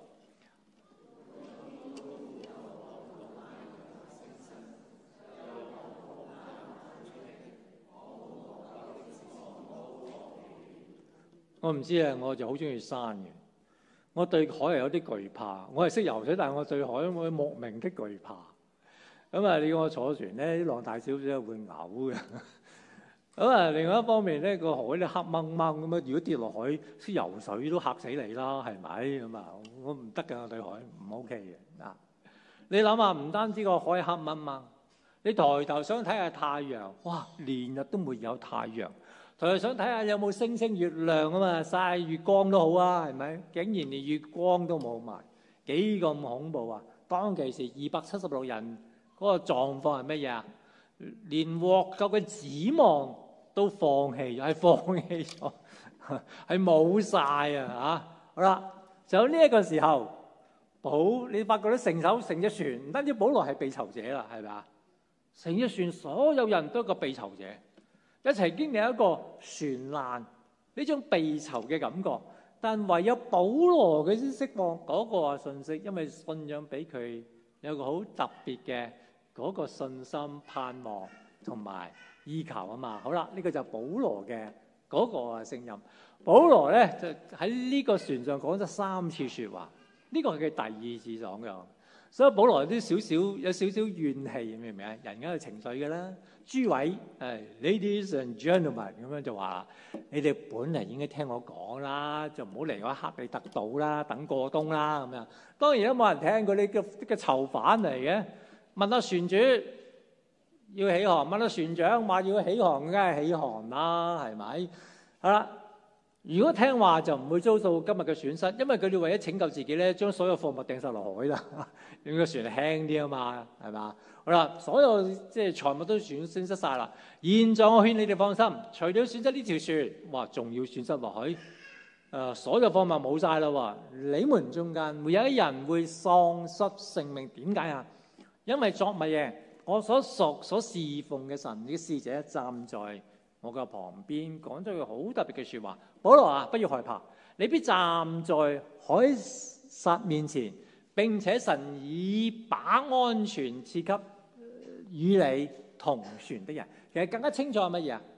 我唔知啊，我就好中意山嘅。我對海係有啲懼怕。我係識游水，但係我對海我莫名的懼怕。咁啊，你叫我坐船咧，啲浪大少少會嘔嘅。咁啊，另外一方面咧，個海咧黑掹掹咁啊，如果跌落海識游水都嚇死你啦，係咪咁啊？我唔得㗎，我對海唔 OK 嘅嗱。你諗下，唔單止個海黑掹掹，你抬頭想睇下太陽，哇，連日都沒有太陽。抬頭想睇下有冇星星月亮啊嘛，曬月光都好啊，係咪？竟然連月光都冇埋，幾咁恐怖啊！當其時276人嗰個狀況係乜嘢啊？連獲救嘅指望都放棄咗，係放棄咗，係冇晒啊！嚇，好啦，就喺呢一個時候，你發覺咧成隻船，唔單止保羅係被囚者啦，係咪啊？成隻船所有人都係個被囚者。一齊經歷一個船難呢種被囚嘅感覺，但唯有保羅佢先釋放嗰個信息，因為信仰俾佢有個好特別嘅嗰個信心、盼望同埋依靠啊嘛。好啦，呢個就保羅嘅嗰個聲音。保羅咧就喺呢個船上講咗3次説話，呢個係佢第2次講嘅。所以保羅有少少怨氣，明唔明啊？人家有情緒嘅啦。諸位，ladies and gentlemen 咁樣就話：你哋本嚟應該聽我講啦，就唔好嚟我克里特島啦，等過冬啦咁樣。當然都冇人聽過呢個囚犯嚟嘅。問下船主要起航，問下船長話要起航，梗係起航啦，係咪？好啦。如果聽話就唔會遭到今日嘅損失，因為佢哋為咗拯救自己咧，將所有貨物掟晒落海啦，令個船輕啲啊嘛，係嘛？好啦，所有即係財物都損失晒啦。現在我勸你哋放心，除咗損失呢條船，哇，仲要損失落海，所有貨物冇晒啦喎！你們中間沒有一人會喪失性命，點解啊？因為昨乜嘢？我所屬所侍奉嘅神嘅使者站在我嘅旁邊，講咗句好特別嘅説話：保羅啊，不要害怕，你必站在凱撒面前，並且神已把安全賜給與你同船的人。其實更加清楚係乜嘢啊？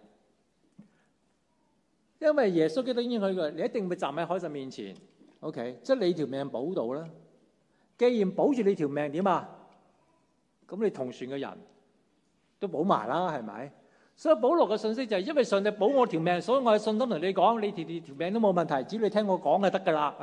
因為耶穌基督應許佢，你一定會站喺凱撒面前。OK， 即係你條命保到啦。既然保住你條命，點啊？咁你同船嘅人都保埋啦，係咪？所以保羅嘅信息就係因為上帝保我條命，所以我係信心同你講，你條命都冇問題，只要你聽我講就得噶啦。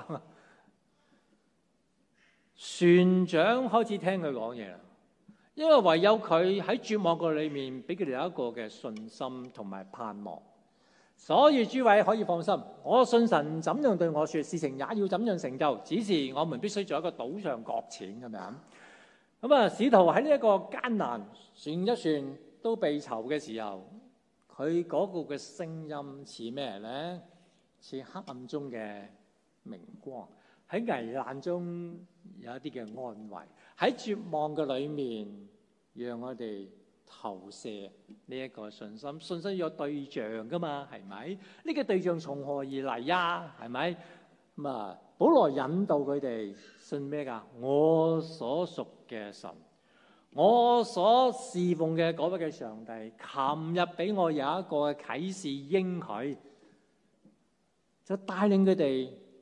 船長開始聽佢講嘢啦，因為唯有佢喺絕望嘅裏面俾佢哋有一個嘅信心同埋盼望。所以諸位可以放心，我信神怎樣對我說，事情也要怎樣成就，只是我們必須做一個島上擱淺咁樣。咁啊，使徒喺呢一個艱難船一船都被囚嘅時候，佢嗰個嘅聲音似咩咧？似黑暗中嘅明光，喺危難中有一啲嘅安慰，喺絕望嘅裏面，讓我哋投射呢一個信心。信心有對象噶嘛，係咪？呢個對象從何而嚟呀？係咪？咁啊，保羅引導佢哋信咩噶？我所屬嘅神。我所侍奉嘅嗰位嘅上帝，琴日俾我有一個啟示應許，就帶領佢哋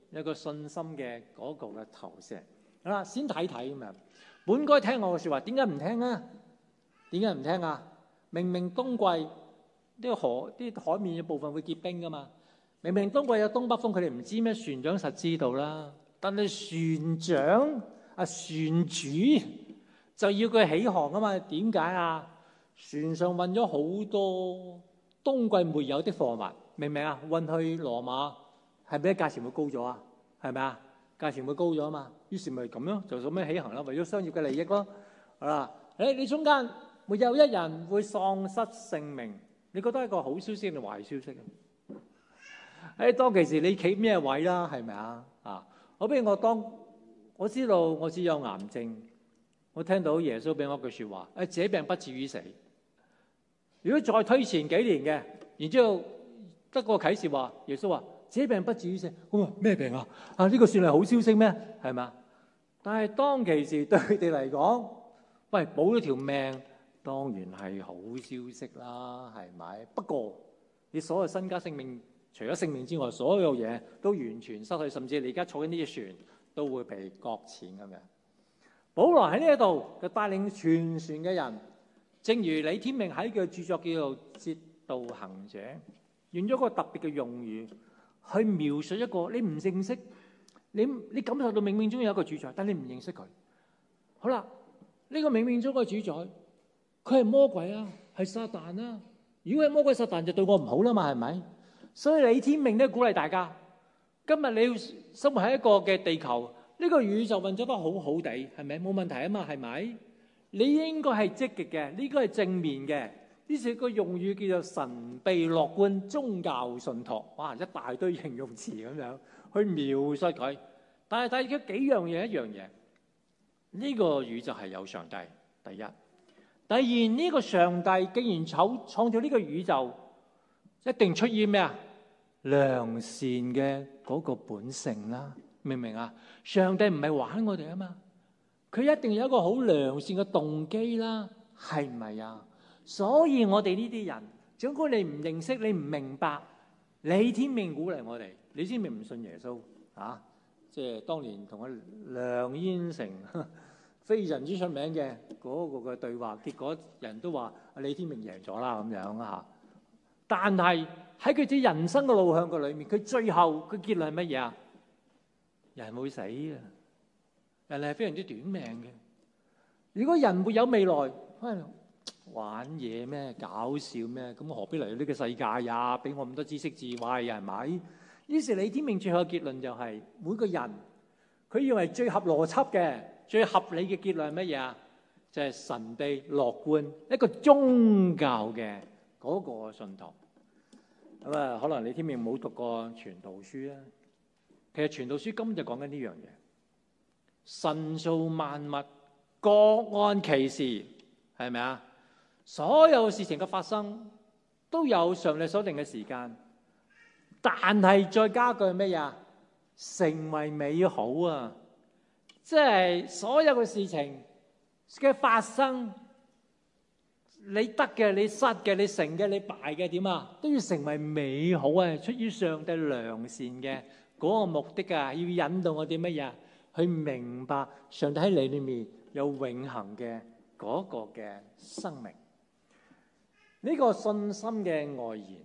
有個信心嘅嗰個嘅投射。好啦，先睇睇咁樣。本該聽我嘅説話，點解唔聽啊？點解唔聽啊？明明冬季啲海面嘅部分會結冰噶嘛，明明冬季有東北風，佢哋唔知咩？船長實知道啦，但係船長船主就要佢起航啊嘛。點解啊？船上運咗好多冬季沒有的貨物，明唔明啊？運去羅馬係咪價錢會高咗啊？係咪啊？價錢會高咗啊嘛。於是咪咁樣就咁樣起行啦，為咗商業嘅利益咯。好啦，你中間沒有一人會喪失性命，你覺得係一個好消息定壞消息啊？當其時你企咩位啦？係咪啊？我比如我知道我只有癌症，我聽到耶穌俾我一句説話：這病不至於死。如果再推前幾年嘅，然之後得個啟示話，耶穌話：這病不至於死。咁咩病啊？呢個算係好消息咩？係嘛？但係當其時對佢哋嚟講，喂，保咗條命當然係好消息啦，係咪？不過你所有身家性命，除咗性命之外，所有嘢都完全失去，甚至你而家坐緊呢隻船都會被擱淺咁樣。保羅喺呢一度就帶領全船嘅人，正如李天命喺佢著作叫做《哲道行者》，用咗一個特別嘅用語去描述一個你唔認識，你感受到冥冥中有一個主宰，但你唔認識佢。好啦，呢個冥冥中嘅主宰，佢係魔鬼啊，係撒旦啊。如果係魔鬼撒旦，就對我唔好啦嘛，係咪？所以李天命都鼓勵大家，今日你要生活喺一個嘅地球，呢個宇宙運作得好好地，係咪？冇問題啊嘛，係咪？你應該係積極嘅，呢個係正面嘅。呢是個用語叫做神秘樂觀宗教信託，哇！一大堆形容詞咁樣去描述佢。但係睇咗幾樣嘢，一樣嘢，呢個宇宙係有上帝。第一，第二，呢個上帝既然創造呢個宇宙，一定出於咩啊？良善嘅嗰個本性啦，明唔明啊？上帝唔係玩我哋啊嘛，佢一定有一個好良善嘅動機啦，係唔係啊？所以我哋呢啲人，儘管你唔認識，你唔明白，李天命鼓勵我哋，李天命唔信耶穌啊，即係當年同阿梁燕成非常之出名嘅嗰個嘅對話，結果人都話李天命贏咗啦咁樣啊。但係喺佢啲人生嘅路向嘅裏面，佢最後佢結論係乜嘢啊？人會死嘅，人係非常之短命嘅。如果人沒有未來，玩嘢咩？搞笑咩？咁何必嚟到呢個世界呀？俾我咁多知識智慧，係咪？於是李天命最後嘅結論就係，每個人佢認為最合邏輯嘅、最合理嘅結論係乜嘢啊？就係神秘樂觀一個宗教嘅嗰個信託。咁啊，可能李天命冇讀過傳道書啊。其實傳道書根本就講緊呢樣嘢，神造萬物各按其時，係咪啊？所有事情嘅發生都有上帝所定嘅時間，但係再加句咩呀？成為美好啊！即係所有嘅事情嘅發生，你得嘅、你失嘅、你成嘅、你敗嘅，點啊？都要成為美好啊！出於上帝良善嘅嗰個目的啊，要引導我哋乜嘢？去明白上帝喺你裏面有永恆嘅嗰個嘅生命。呢個信心嘅外延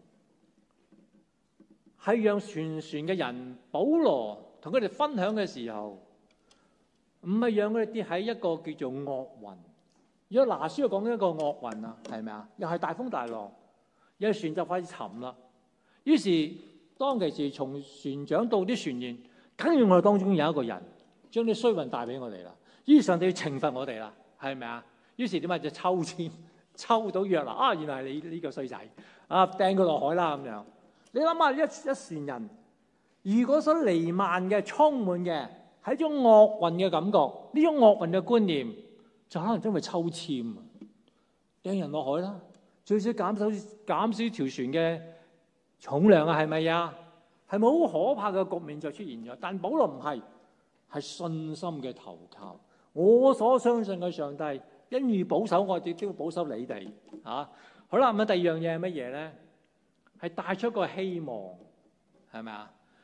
係讓全船嘅人，保羅同佢哋分享嘅時候，唔係讓佢哋跌喺一個叫做惡運。約拿書又講緊一個惡運啊，係咪啊？又係大風大浪，有船就快沉啦。於是當其時，從船長到啲船員，梗係我哋當中有一個人將啲衰運帶俾我哋啦。於是上帝要懲罰我哋啦，係咪啊？於是點解就抽籤？抽到約拿啊！原來係你呢個衰仔啊，掟佢落海啦咁樣。你諗下，一船人如果所彌漫嘅、充滿嘅係一種惡運嘅感覺，呢種惡運嘅觀念就可能真係抽籤掟人落海啦，最少減少條船嘅重量啊，係咪啊？係咪好可怕嘅局面就出現咗？但保羅唔係，係信心嘅投靠。我所相信嘅上帝，因於保守我哋，都要保守你哋啊！好啦，咁第二樣嘢係乜嘢咧？係帶出個希望，係咪啊？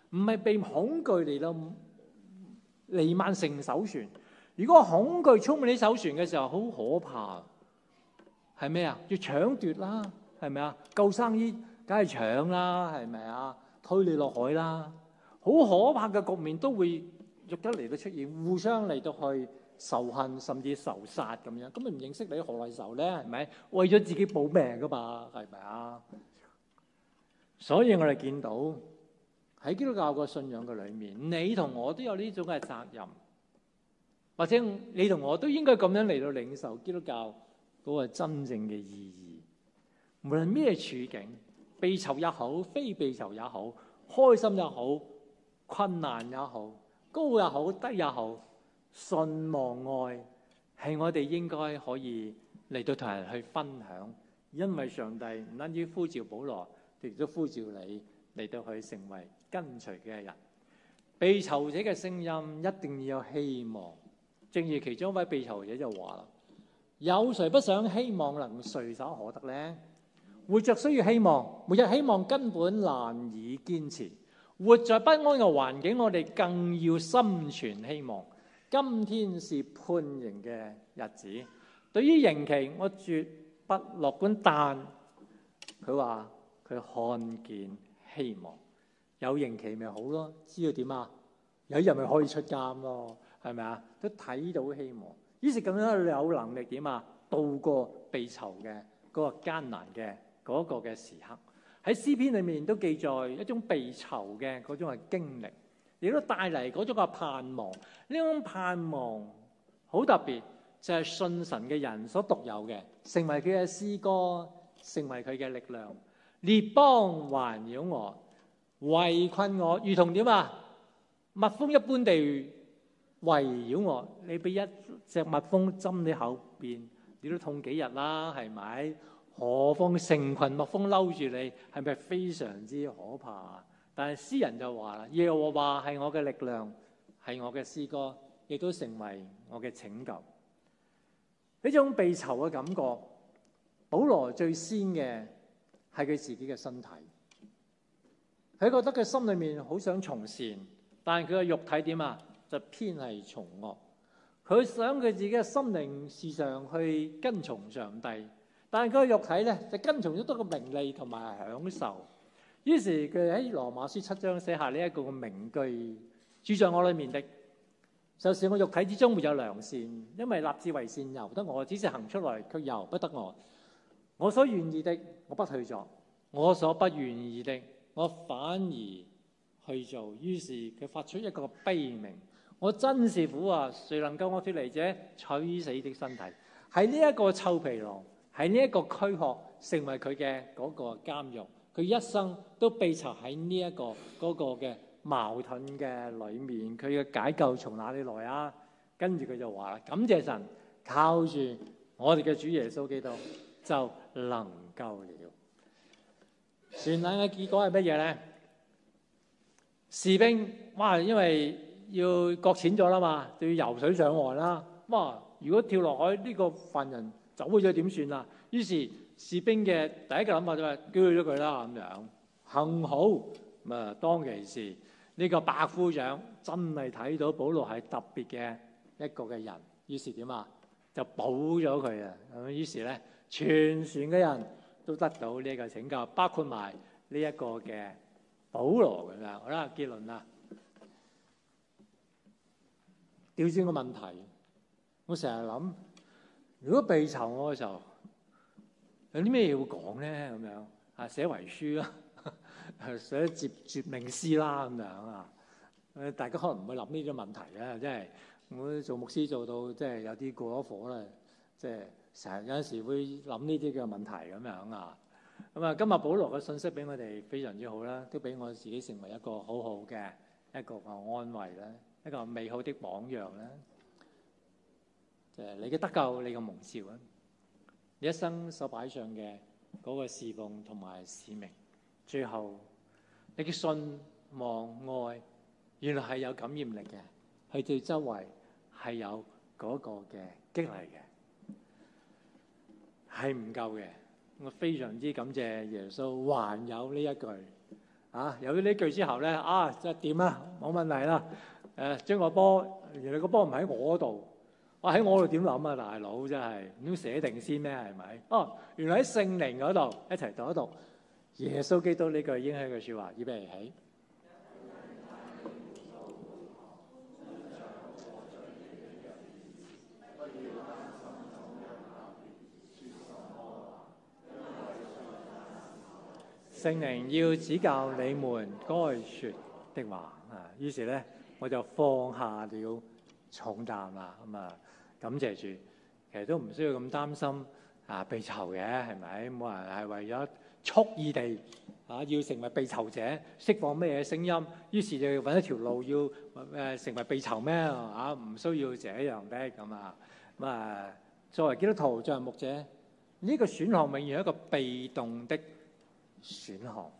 唔係被恐懼嚟到瀰漫成艘船。如果恐懼充滿呢艘船嘅時候，好可怕，係咩啊？要搶奪啦，係咪啊？救生衣梗係搶啦，係咪啊？推你落海啦，好可怕嘅局面都會喐得嚟到出現，互相嚟到去仇恨甚至仇殺咁樣。咁你唔認識你何來仇咧？係咪？為咗自己保命噶嘛，係咪啊？所以我哋見到喺基督教個信仰嘅裏面，你同我都有呢種嘅責任，或者你同我都應該咁樣嚟到領受基督教嗰個真正嘅意義。無論咩處境，被囚也好，非被囚也好，開心也好，困難也好，高也好，低也好，信望愛係我哋應該可以嚟到同人去分享。因為上帝唔單止呼召保羅，亦都呼召你嚟到去成為跟隨嘅人。被囚者嘅聲音一定要有希望。正如其中一位被囚者就話啦：有誰不想希望能隨手可得呢？活着需要希望，沒有希望根本難以堅持。活在不安嘅環境，我哋更要心存希望。今天是判刑嘅日子，對於刑期我絕不樂觀，但佢話佢看見希望，有刑期咪好咯，知道點啊？有一日咪可以出監咯，係咪啊？都睇到希望，於是咁樣有能力點啊？度過被囚嘅嗰個艱難嘅嗰個嘅時刻。喺詩篇裏面都記載一種被囚嘅嗰種嘅經歷，亦都帶嚟嗰種嘅盼望。呢種盼望好特別，就係信神嘅人所獨有嘅，成為佢嘅詩歌，成為佢嘅力量。列邦環繞我，圍困我，如同點啊？蜜蜂一般地圍繞我。你俾一隻蜜蜂針你口邊，你都痛幾日啦，係咪？何況成群蜜蜂嬲住你，係咪非常之可怕？但係詩人就話啦：耶和華係我嘅力量，係我嘅詩歌，亦都成為我嘅拯救。呢種被囚嘅感覺，保羅最先嘅係佢自己嘅身體。佢覺得佢心裏面好想從善，但係佢嘅肉體點啊？就偏係從惡。佢想佢自己嘅心靈時常去跟從上帝，但係佢嘅肉體咧就跟從咗多個名利同埋享受。於是佢喺羅馬書7章寫下呢一個嘅名句：住在我裏面的，就是我肉體之中沒有良善，因為立志為善由得我，只是行出來卻由不得我。我所願意的我不去做，我所不願意的我反而去做。於是佢發出一個悲鳴：我真是苦啊！誰能救我脫離這取死的身體？喺呢一個臭皮囊，喺呢一個軀殼，成為佢嘅嗰個監獄。佢一生都被囚喺呢一個嗰個嘅矛盾嘅裏面。佢嘅解救從哪裏來啊？跟住佢就話啦：感謝神，靠住我哋嘅主耶穌基督就能夠了。船難嘅結果係乜嘢咧？士兵哇，因為要擱淺咗啦嘛，就要游水上岸啦。哇！如果跳落海，呢個犯人走咗點算啊？於是士兵嘅第一個諗法就係鋸咗佢啦咁樣。幸好咁啊，當其時呢個百夫長真係睇到保羅係特別嘅一個嘅人，於是點啊？就保咗佢啊！咁於是咧，全船嘅人都得到呢一個拯救，包括埋呢一個嘅保羅咁樣。好啦，結論啦。調轉個問題，我成日諗，如果被囚我嘅時候，有啲咩嘢會講咧？咁樣啊，寫遺書啦，寫絕命詩啦，咁樣啊。大家可能唔會諗呢啲問題嘅，即係我做牧師做到即係有啲過咗火啦，即係成日有陣時會諗呢啲嘅問題咁樣啊。咁啊，今日保羅嘅信息俾我哋非常之好啦，都俾我自己成為一個好好嘅一個安慰啦。一個美好的榜樣啦，就係你嘅得救，你嘅蒙召啊，你一生所擺上嘅嗰個侍奉同埋使命，最後你嘅信望愛，原來係有感染力嘅，去對周圍係有嗰個嘅激勵嘅，係唔夠嘅。我非常之感謝耶穌，還有呢一句， 有咗呢句之後咧，即係掂啦，冇問題啦。將個波，原來個波唔喺我度，喺我度點諗啊？大佬真係唔通寫定先咩？係咪？原來喺聖靈嗰度一齊讀一讀耶穌基督呢句應許嘅説話，預備起。聖靈要指教你們該説的話於是咧我就放下了重擔啦。感謝主，其實都唔需要咁擔心被囚嘅，係咪？冇人係為咗蓄意地要成為被囚者，釋放咩嘢聲音，於是就要揾一條路要成為被囚咩？唔需要這樣的咁作為基督徒，作為牧者，呢個選項永遠係一個被動的選項。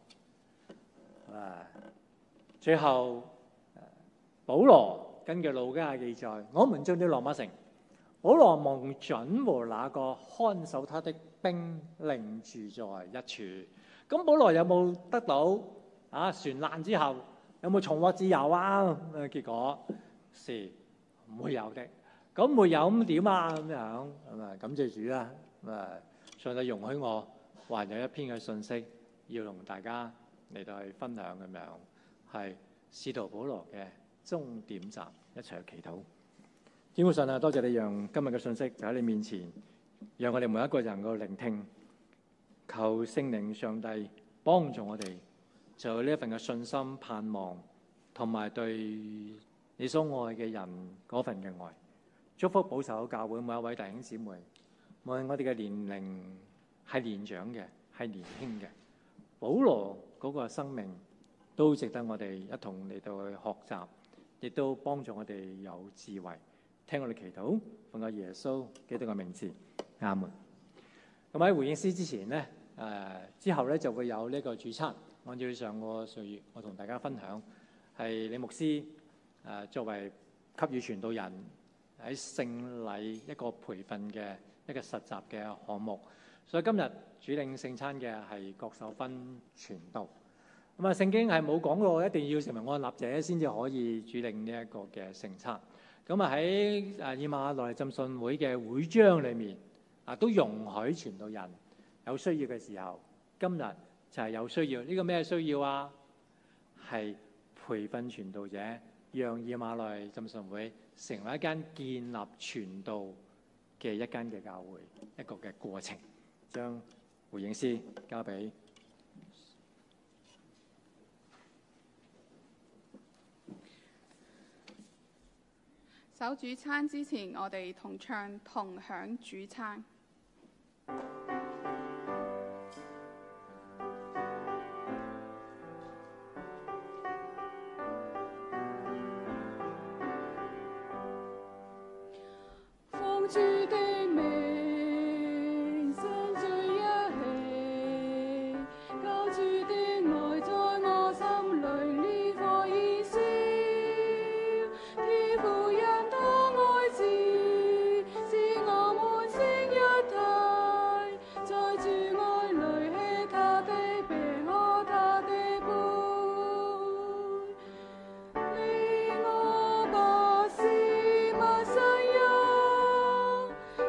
最後保羅根據路加記載，我們進了羅馬城，保羅蒙准和那個看守他的兵另住在一處。咁保羅有冇得到船難之後有冇重獲自由啊？結果是唔會有的。咁沒有咁點啊？咁樣感謝主啦。上帝容許我還有一篇嘅信息要同大家嚟到去分享，咁樣係使徒保羅嘅終點站，一齊去祈禱。天父上帝，多謝你讓今日嘅信息就喺你面前，讓我哋每一個人能夠聆聽。求聖靈上帝幫助我哋，就有呢一份嘅信心、盼望，同埋對你所愛嘅人嗰份嘅愛。祝福保守教會每一位弟兄姊妹，無論我哋嘅年齡係年長嘅，係年輕嘅，保羅嗰個生命都值得我哋一同嚟到去學習，亦都幫助我哋有智慧。聽我哋祈禱，奉個耶穌基督嘅名字，阿門。咁喺回應詩之前呢，之後咧就會有呢個主餐。按照上個歲月，我同大家分享係李牧師作為給予傳道人喺聖禮一個培訓嘅一個實習嘅項目。所以今日主領聖餐嘅係郭守芬傳道。聖經係冇講過一定要成為按立者先至可以主領呢一個嘅聖餐。喺以馬內利浸信會嘅會章裏面都容許傳道人有需要嘅時候，今日就係有需要。呢個咩需要啊？係培訓傳道者，讓以馬內利浸信會成為一間建立傳道嘅一間嘅教會，一個嘅過程。將回應詩交俾守主餐之前，我哋同唱同享主餐。 奉主的名，相聚一起，救主的愛在我心裏烈火燃燒，天父人的愛子，是我們成一體，在主愛裏吃他的餅，喝他的杯，你我不是陌生人。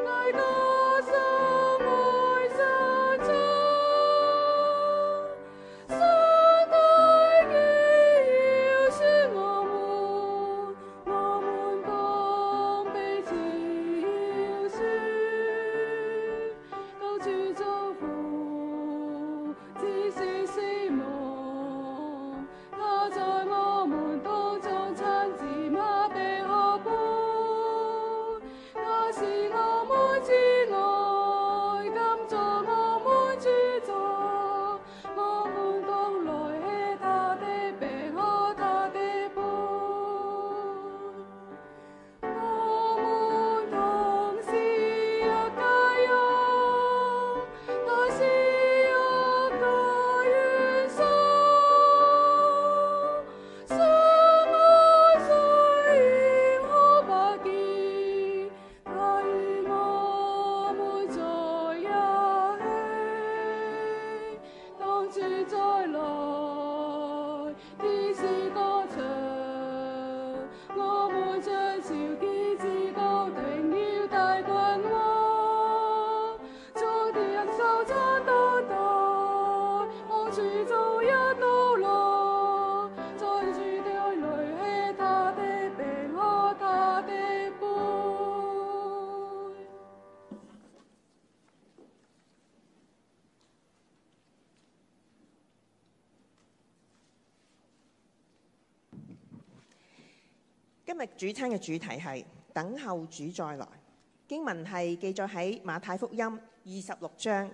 今日主餐嘅主題係等候主再來，經文係記載喺馬太福音26章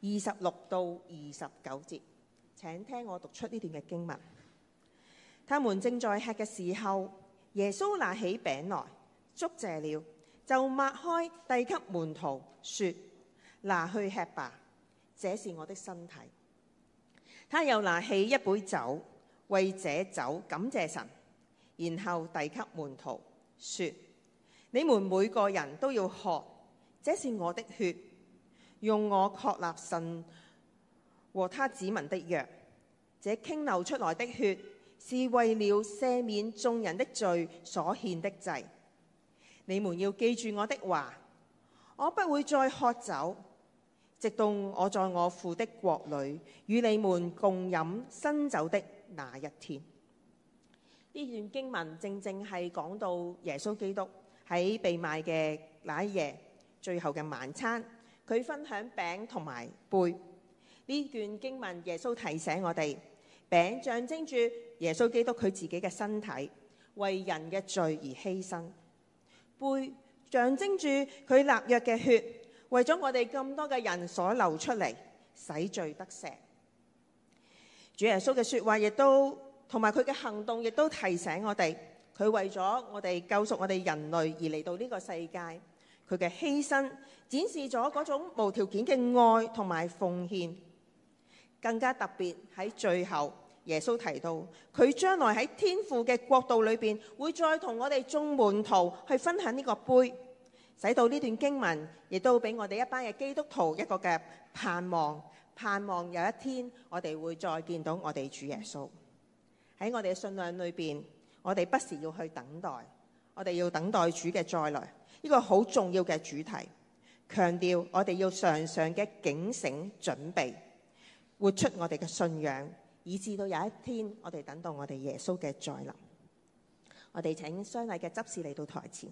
26到29節。請聽我讀出呢段嘅經文。他們正在吃嘅時候，耶穌拿起餅來，祝謝了，就擘開遞給門徒，說：拿去吃吧，這是我的身體。他又拿起一杯酒，為這酒感謝神，然後遞給門徒，說：你們每個人都要喝，這是我的血，用我確立神和他子民的約。這傾流出來的血，是為了赦免眾人的罪所獻的祭。你們要記住我的話，我不會再喝酒，直到我在我父的國裏與你們共飲新酒的那一天。呢段經文正正係講到耶穌基督喺被賣嘅那一夜最後嘅晚餐，佢分享餅同埋杯。呢段經文耶穌提醒我哋，餅象徵住耶穌基督佢自己嘅身體，為人嘅罪而犧牲；杯象徵住佢立約嘅血，為咗我哋咁多嘅人所流出嚟，洗罪得赦。主耶穌嘅說話亦都同埋佢嘅行動亦都提醒我哋，佢為咗我哋救贖我哋人類而嚟到呢個世界，佢嘅犧牲展示咗嗰種無條件嘅愛同埋奉獻。更加特別喺最後，耶穌提到佢將來喺天父嘅國度裏邊，會再同我哋眾門徒去分享呢個杯，使到呢段經文亦都俾我哋一班嘅基督徒一個嘅盼望，盼望有一天我哋會再見到我哋主耶穌。喺我哋嘅信仰裏邊，我哋不時要去等待，我哋要等待主嘅再來，呢個好重要嘅主題，強調我哋要常常嘅警醒準備，活出我哋嘅信仰，以至到有一天我哋等到我哋耶穌嘅再臨。我哋請相禮嘅執事嚟到台前。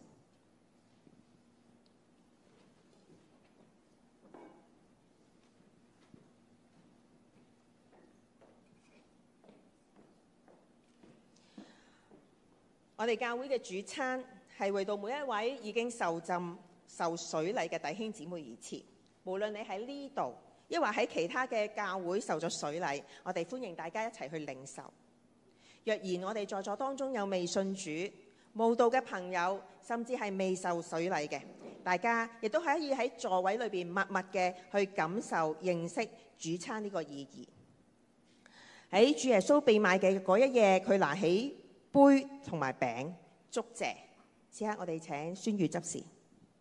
我哋教會嘅主餐係為到每一位已經受浸受水禮嘅弟兄姊妹而設，無論你喺呢度，抑或喺其他嘅教會受咗水禮，我哋歡迎大家一齊去領受。若然我哋在座當中有未信主、慕道嘅朋友，甚至係未受水禮嘅，大家亦都可以喺座位裏邊默默嘅去感受、認識主餐呢個意義。喺主耶穌被賣嘅嗰一夜，佢拿起杯同埋餅，祝謝。此刻我哋請宣語執事。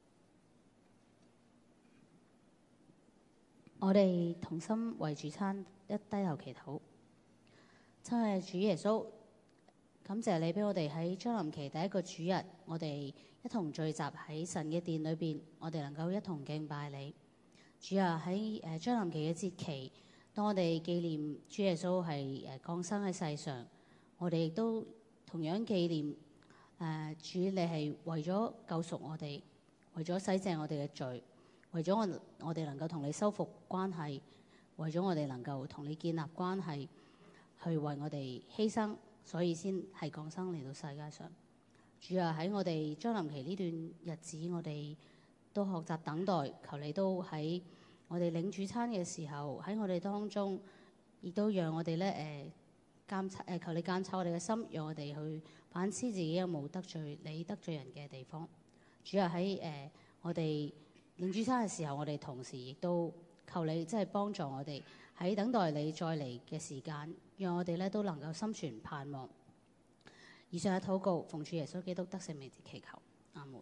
我哋同心為主餐一低頭祈禱。親愛主耶穌，感謝你俾我哋喺將臨期第一個主日，我哋一同聚集喺神嘅殿裏邊，我哋能夠一同敬拜你。主啊，喺將臨期嘅節期，當我哋紀念主耶穌係降生喺世上，我哋亦都同樣紀念主你係為咗救贖我哋，為咗洗淨我哋嘅罪，為咗我哋能夠同你修復關係，為咗我哋能夠同你建立關係，去為我哋犧牲，所以先係降生嚟到世界上。主啊，喺我哋將臨期呢段日子，我哋都學習等待，求你都喺我哋領主餐嘅時候，喺我哋當中，亦都讓我哋咧求你監察我哋嘅心，讓我哋去反思自己有冇得罪你得罪人嘅地方。主啊，喺我哋領主餐嘅時候，我哋同時亦都求你即係幫助我哋喺等待你再嚟嘅時間，讓我哋咧都能夠心存盼望。以上嘅禱告，奉主耶穌基督得勝名字祈求，阿門。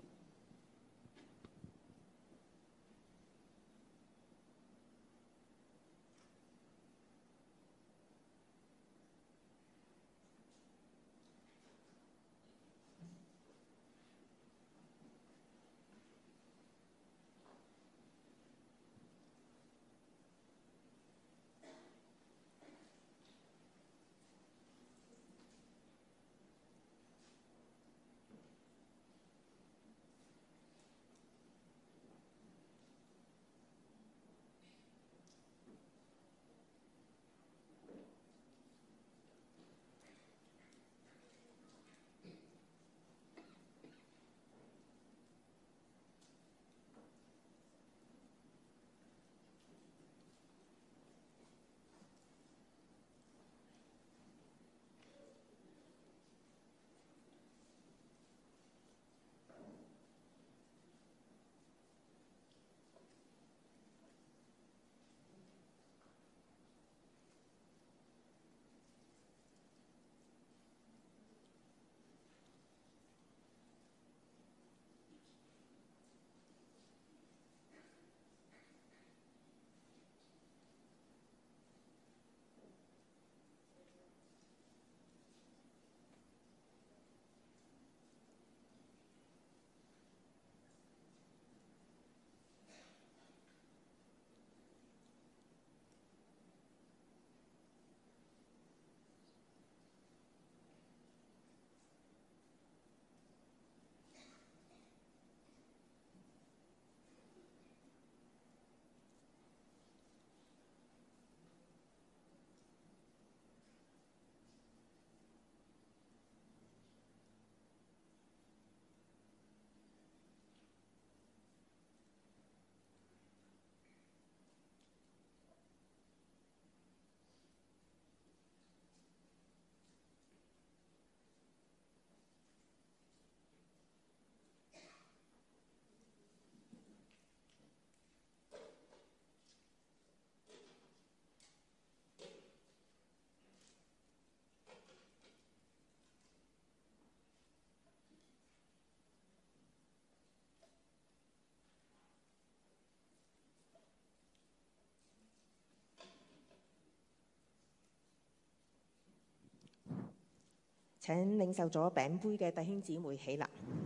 請領受咗餅杯嘅弟兄姊妹起立。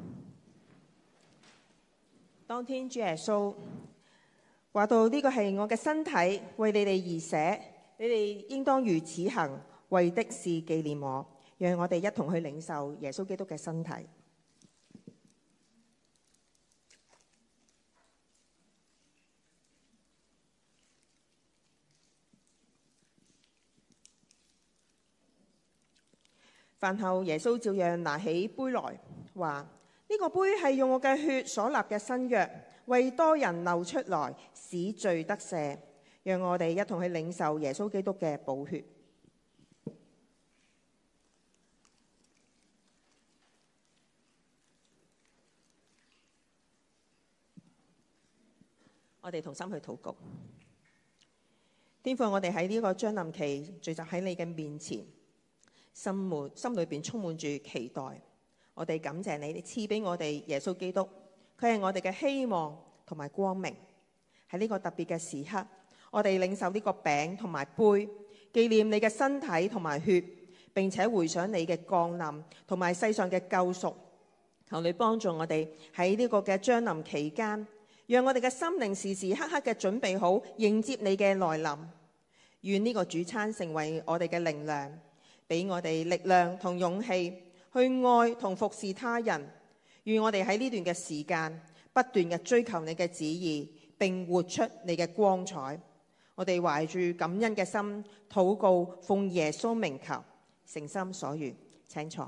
當天主耶穌話到呢個係我嘅身體，為你哋而捨，你哋應當如此行，為的是紀念我。讓我哋一同去領受耶穌基督嘅身體。飯後耶穌照樣拿起杯來，話：呢個杯係用我嘅血所立嘅新約，為多人流出來，使罪得赦。讓我哋一同去領受耶穌基督嘅寶血。我哋同心去禱告。天父，我哋喺呢個將臨期聚集喺你嘅面前，心裏邊充滿住期待。我哋感謝你，你賜俾我哋耶穌基督，佢係我哋嘅希望同埋光明。喺呢個特別嘅時刻，我哋領受呢個餅同埋杯，紀念你嘅身體同埋血，並且回想你嘅降臨同埋世上嘅救贖。求你幫助我哋喺呢個嘅將臨期間，讓我哋嘅心靈時時刻刻嘅準備好迎接你嘅來臨。願呢個主餐成為我哋嘅靈糧，俾我哋力量同勇氣去愛同服侍他人。願我哋喺呢段嘅時間不斷嘅追求你嘅旨意，並活出你嘅光彩。我哋懷住感恩嘅心禱告，奉耶穌名求，誠心所願。請坐。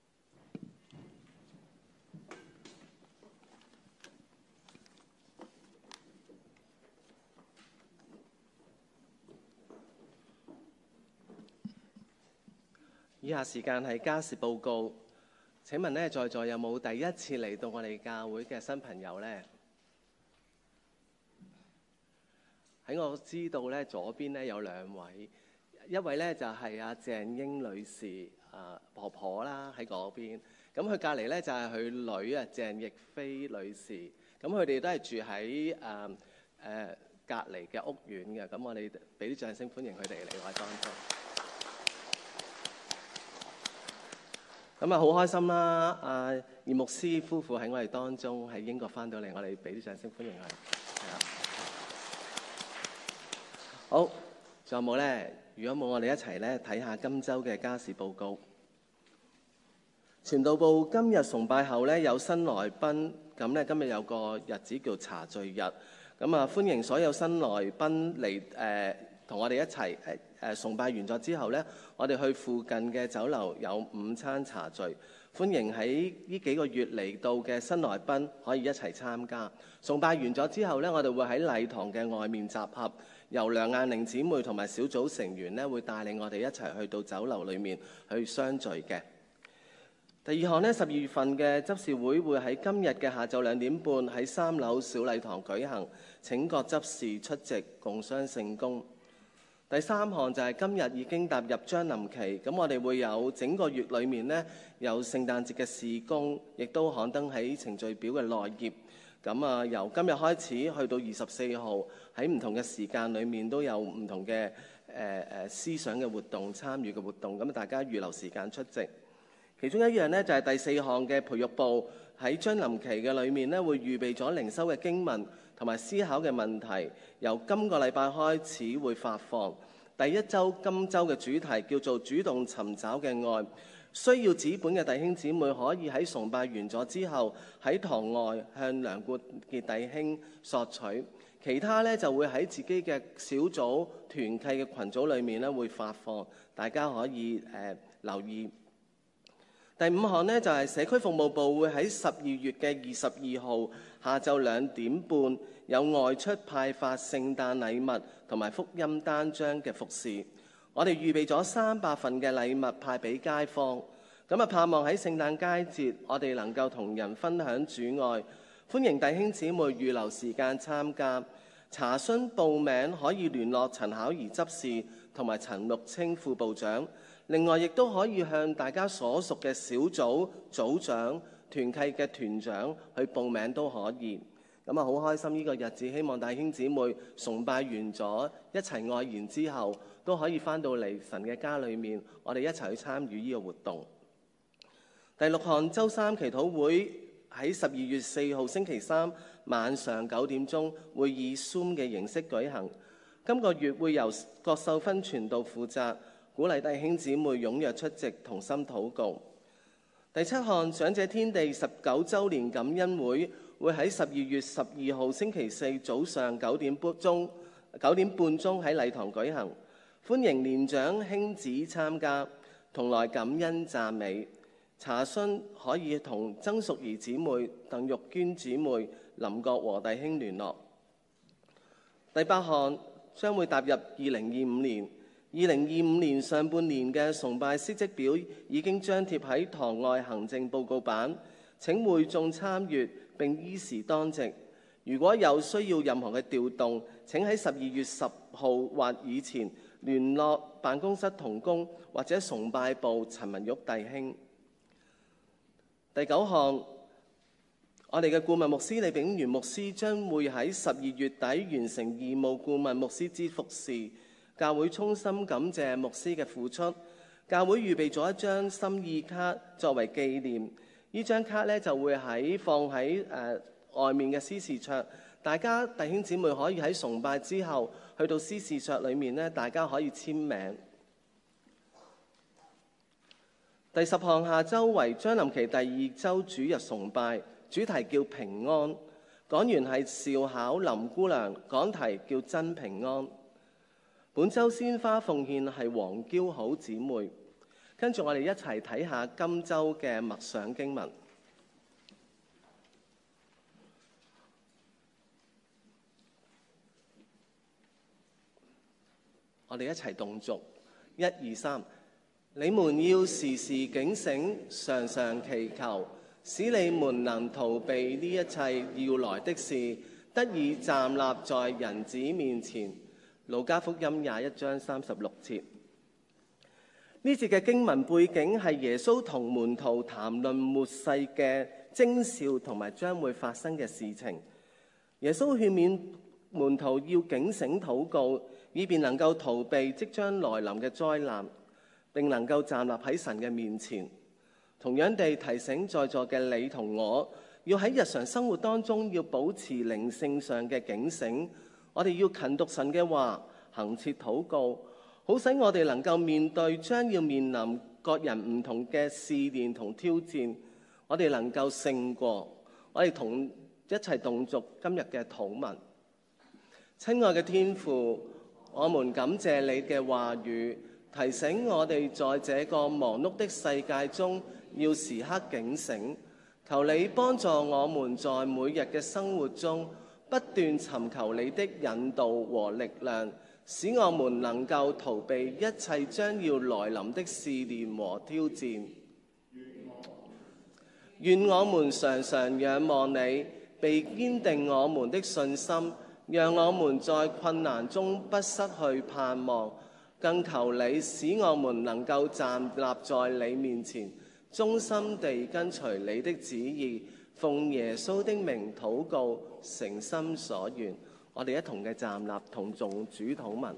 以下時間係家事報告。請問呢，在座有冇第一次嚟到我哋教會嘅新朋友呢？喺我知道呢，左邊呢有兩位，一位呢就係阿鄭英女士，婆婆啦喺嗰邊。咁佢隔離呢就係佢女啊鄭亦菲女士。咁佢哋都係住喺隔離嘅屋苑嘅。咁我哋俾啲掌聲歡迎佢哋嚟我當中。咁好開心啦！葉牧師夫婦喺我哋當中喺英國翻到嚟，我哋俾啲掌聲歡迎佢。係啦，好，仲有冇呢？如果冇，我哋一齊呢睇下今週嘅家事報告。傳道部今日崇拜後呢，有新來賓，咁呢，今日有個日子叫茶聚日，咁歡迎所有新來賓嚟同我哋一齊崇拜完咗之後呢，我哋去附近嘅酒樓有午餐茶聚，歡迎喺呢幾個月嚟到嘅新來賓可以一齊參加。崇拜完咗之後呢，我哋會喺禮堂嘅外面集合，由梁雁玲姊妹同埋小組成員呢會帶領我哋一齊去到酒樓裏面去相聚嘅。第二項呢，12月份嘅執事會會喺今日嘅下晝2點半喺3樓小禮堂舉行，請各執事出席共襄聖工。第三項就係今日已經踏入將臨期，咁我哋會有整個月裏面呢，有聖誕節嘅事工，亦都刊登喺程序表嘅內頁。咁由今日開始去到24號，喺唔同嘅時間裏面都有唔同嘅思想嘅活動、參與嘅活動，咁大家預留時間出席。其中一樣呢，就係第4項嘅培育部喺將臨期嘅裏面呢，會預備咗靈修嘅經文同埋思考嘅問題，由今個禮拜開始會發放。第一週今週嘅主題叫做主動尋找嘅愛，需要紙本嘅弟兄姊妹可以喺崇拜完咗之後喺堂外向梁國傑弟兄索取，其他呢就會喺自己嘅小組團契嘅群組裏面呢會發放，大家可以留意。第5項呢，就係社區服務部會喺12月嘅22號下晝2點半有外出派發聖誕禮物同埋福音單張嘅服侍。我哋預備咗300份嘅禮物派俾街坊，咁盼望喺聖誕佳節我哋能夠同人分享主愛。歡迎弟兄姊妹預留時間參加。查詢報名可以聯絡陳巧儀執事同埋陳陸清副部長。另外，亦都可以向大家所屬嘅小組組長、團契嘅團長去報名都可以。咁好開心呢個日子，希望弟兄姊妹崇拜完咗，一齊愛筵之後，都可以翻到嚟神嘅家裏面，我哋一齊去參與呢個活動。 第六項週三祈禱會喺12月4號星期三晚上9點鐘會以 Zoom 嘅形式舉行。今個月會由郭秀芬傳道負責，鼓勵弟兄姊妹踴躍出席，同心禱告。第七項長者天地19週年感恩會會喺12月12號星期四早上9點半鐘喺禮堂舉行，歡迎年長兄子參加，同來感恩讚美。查詢可以同曾淑儀姊妹、鄧玉娟姊妹、林國和弟兄聯絡。第八項將會踏入2025年。2025年上半年嘅崇拜司職表已經張貼喺堂外行政報告板，請會眾參閱並依時當值。如果有需要任何嘅調動，請喺12月10號或以前聯絡辦公室同工或者崇拜部陳文玉弟兄。第九項，我哋嘅顧問牧師李炳元牧師將會喺12月底完成義務顧問牧師之服侍。教會衷心感謝牧師嘅付出。教會預備咗一張心意卡作為紀念，呢張卡呢就會放喺外面嘅司事桌。大家弟兄姊妹可以喺崇拜之後去到司事桌裏面呢，大家可以簽名。第十項下週為將臨期第2週主日崇拜，主題叫平安。講員係邵巧林姑娘，講題叫真平安。本週鮮花奉獻係黃嬌好姊妹。跟住我哋一齊睇下今週嘅默想經文。我哋一齊動作，1、2、3。你們要時時警醒，常常祈求，使你們能逃避呢一切要來的事，得以站立在人子面前。路加福音21章36節。呢節嘅經文背景係耶穌同門徒談論末世嘅徵兆同埋將會發生嘅事情。耶穌勸勉門徒要警醒禱告，以便能夠逃避即將來臨嘅災難，並能夠站立喺神嘅面前。同樣地提醒在座嘅你同我，要喺日常生活當中要保持靈性上嘅警醒。我哋要勤讀神嘅話，恆切禱告，好使我哋能夠面對將要面臨各人唔同嘅試煉同挑戰，我哋能夠勝過。我哋同一齊動作今日嘅禱文。親愛嘅天父，我們感謝你嘅話語，提醒我哋在這個忙碌的世界中要時刻警醒。求你幫助我們在每日嘅生活中不斷尋求你的引導和力量，使我們能夠逃避一切將要來臨的試煉和挑戰。願我們常常仰望你，被堅定我們的信心，讓我們在困難中不失去盼望。更求你使我們能夠站立在你面前，忠心地跟隨你的旨意。奉耶穌的名禱告，誠心所願。我哋一同嘅站立同誦主禱文。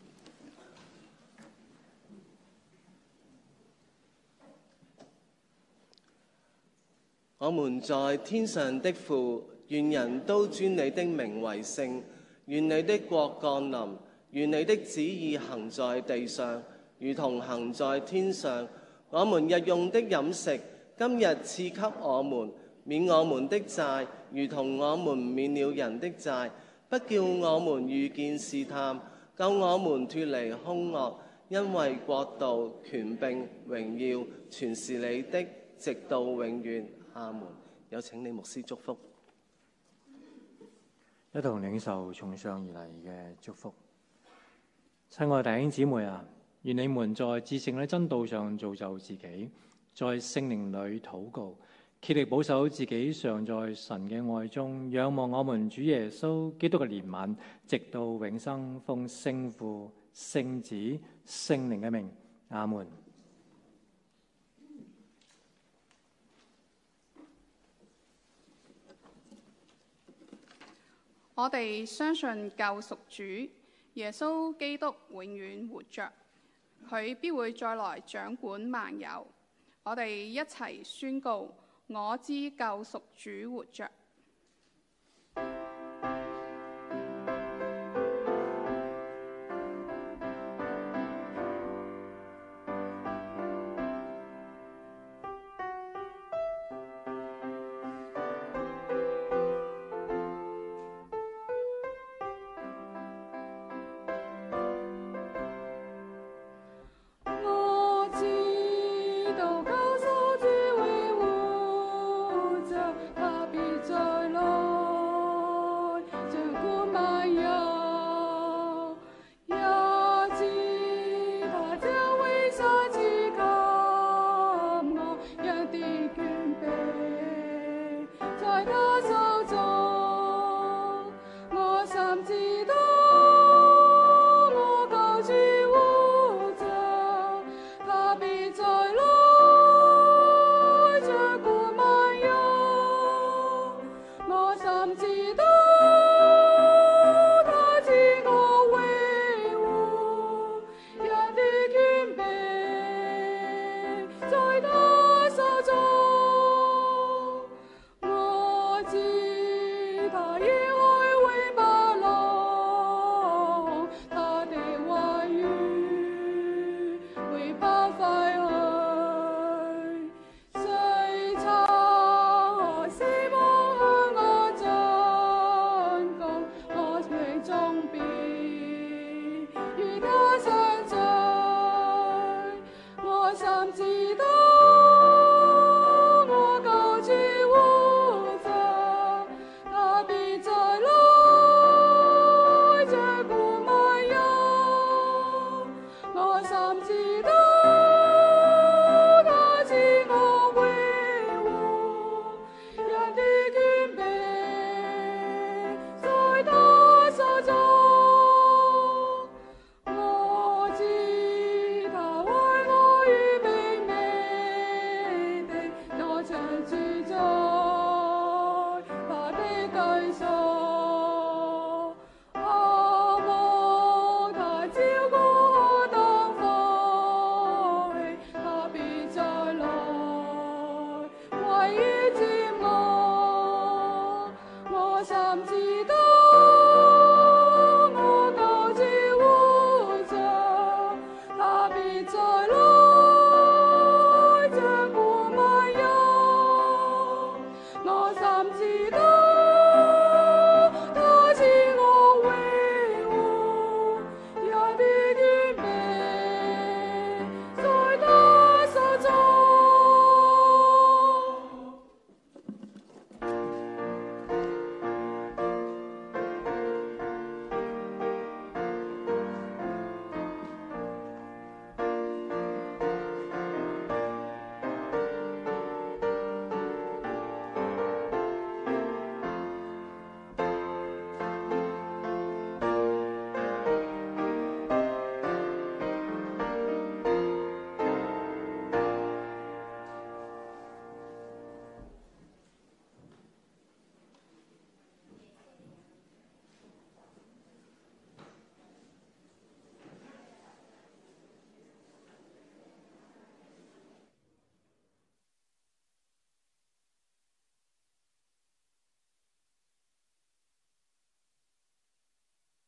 我們在天上的父，願人都尊你的名為聖。願你的國降臨，願你的旨意行在地上，如同行在天上。我們日用的飲食，今日賜給我們。免我們的債，如同我們免了人的債，不叫我們遇見試探，救我們脫離兇惡。因為國度、權柄、榮耀，全是你的，直到永遠。阿門。有請李牧師祝福。 一同領受從上而嚟嘅祝福。親愛弟兄姊妹啊，願你們在至聖嘅真道上造就自己，在聖靈裏禱告，竭力保守自己常在神嘅愛中，仰望我們主耶穌基督嘅憐憫，直到永生。奉聖父、聖子、聖靈嘅名，阿門。 我哋相信救贖主耶穌基督永遠活着，佢必會再來掌管萬有。 我哋一齊宣告：我知救贖主活着。 我知道救贖主會活着，他必再來掌管萬有，也知他將會賞賜給我一啲權柄，在他手中，我深知道我救主活着，他必再來掌管萬有，我深知道他賜我榮護，一啲權柄在他手中，我知他應許永不落，他的話語永不廢去，誰曾希望向我進攻，我永終必與他相隨，我深知道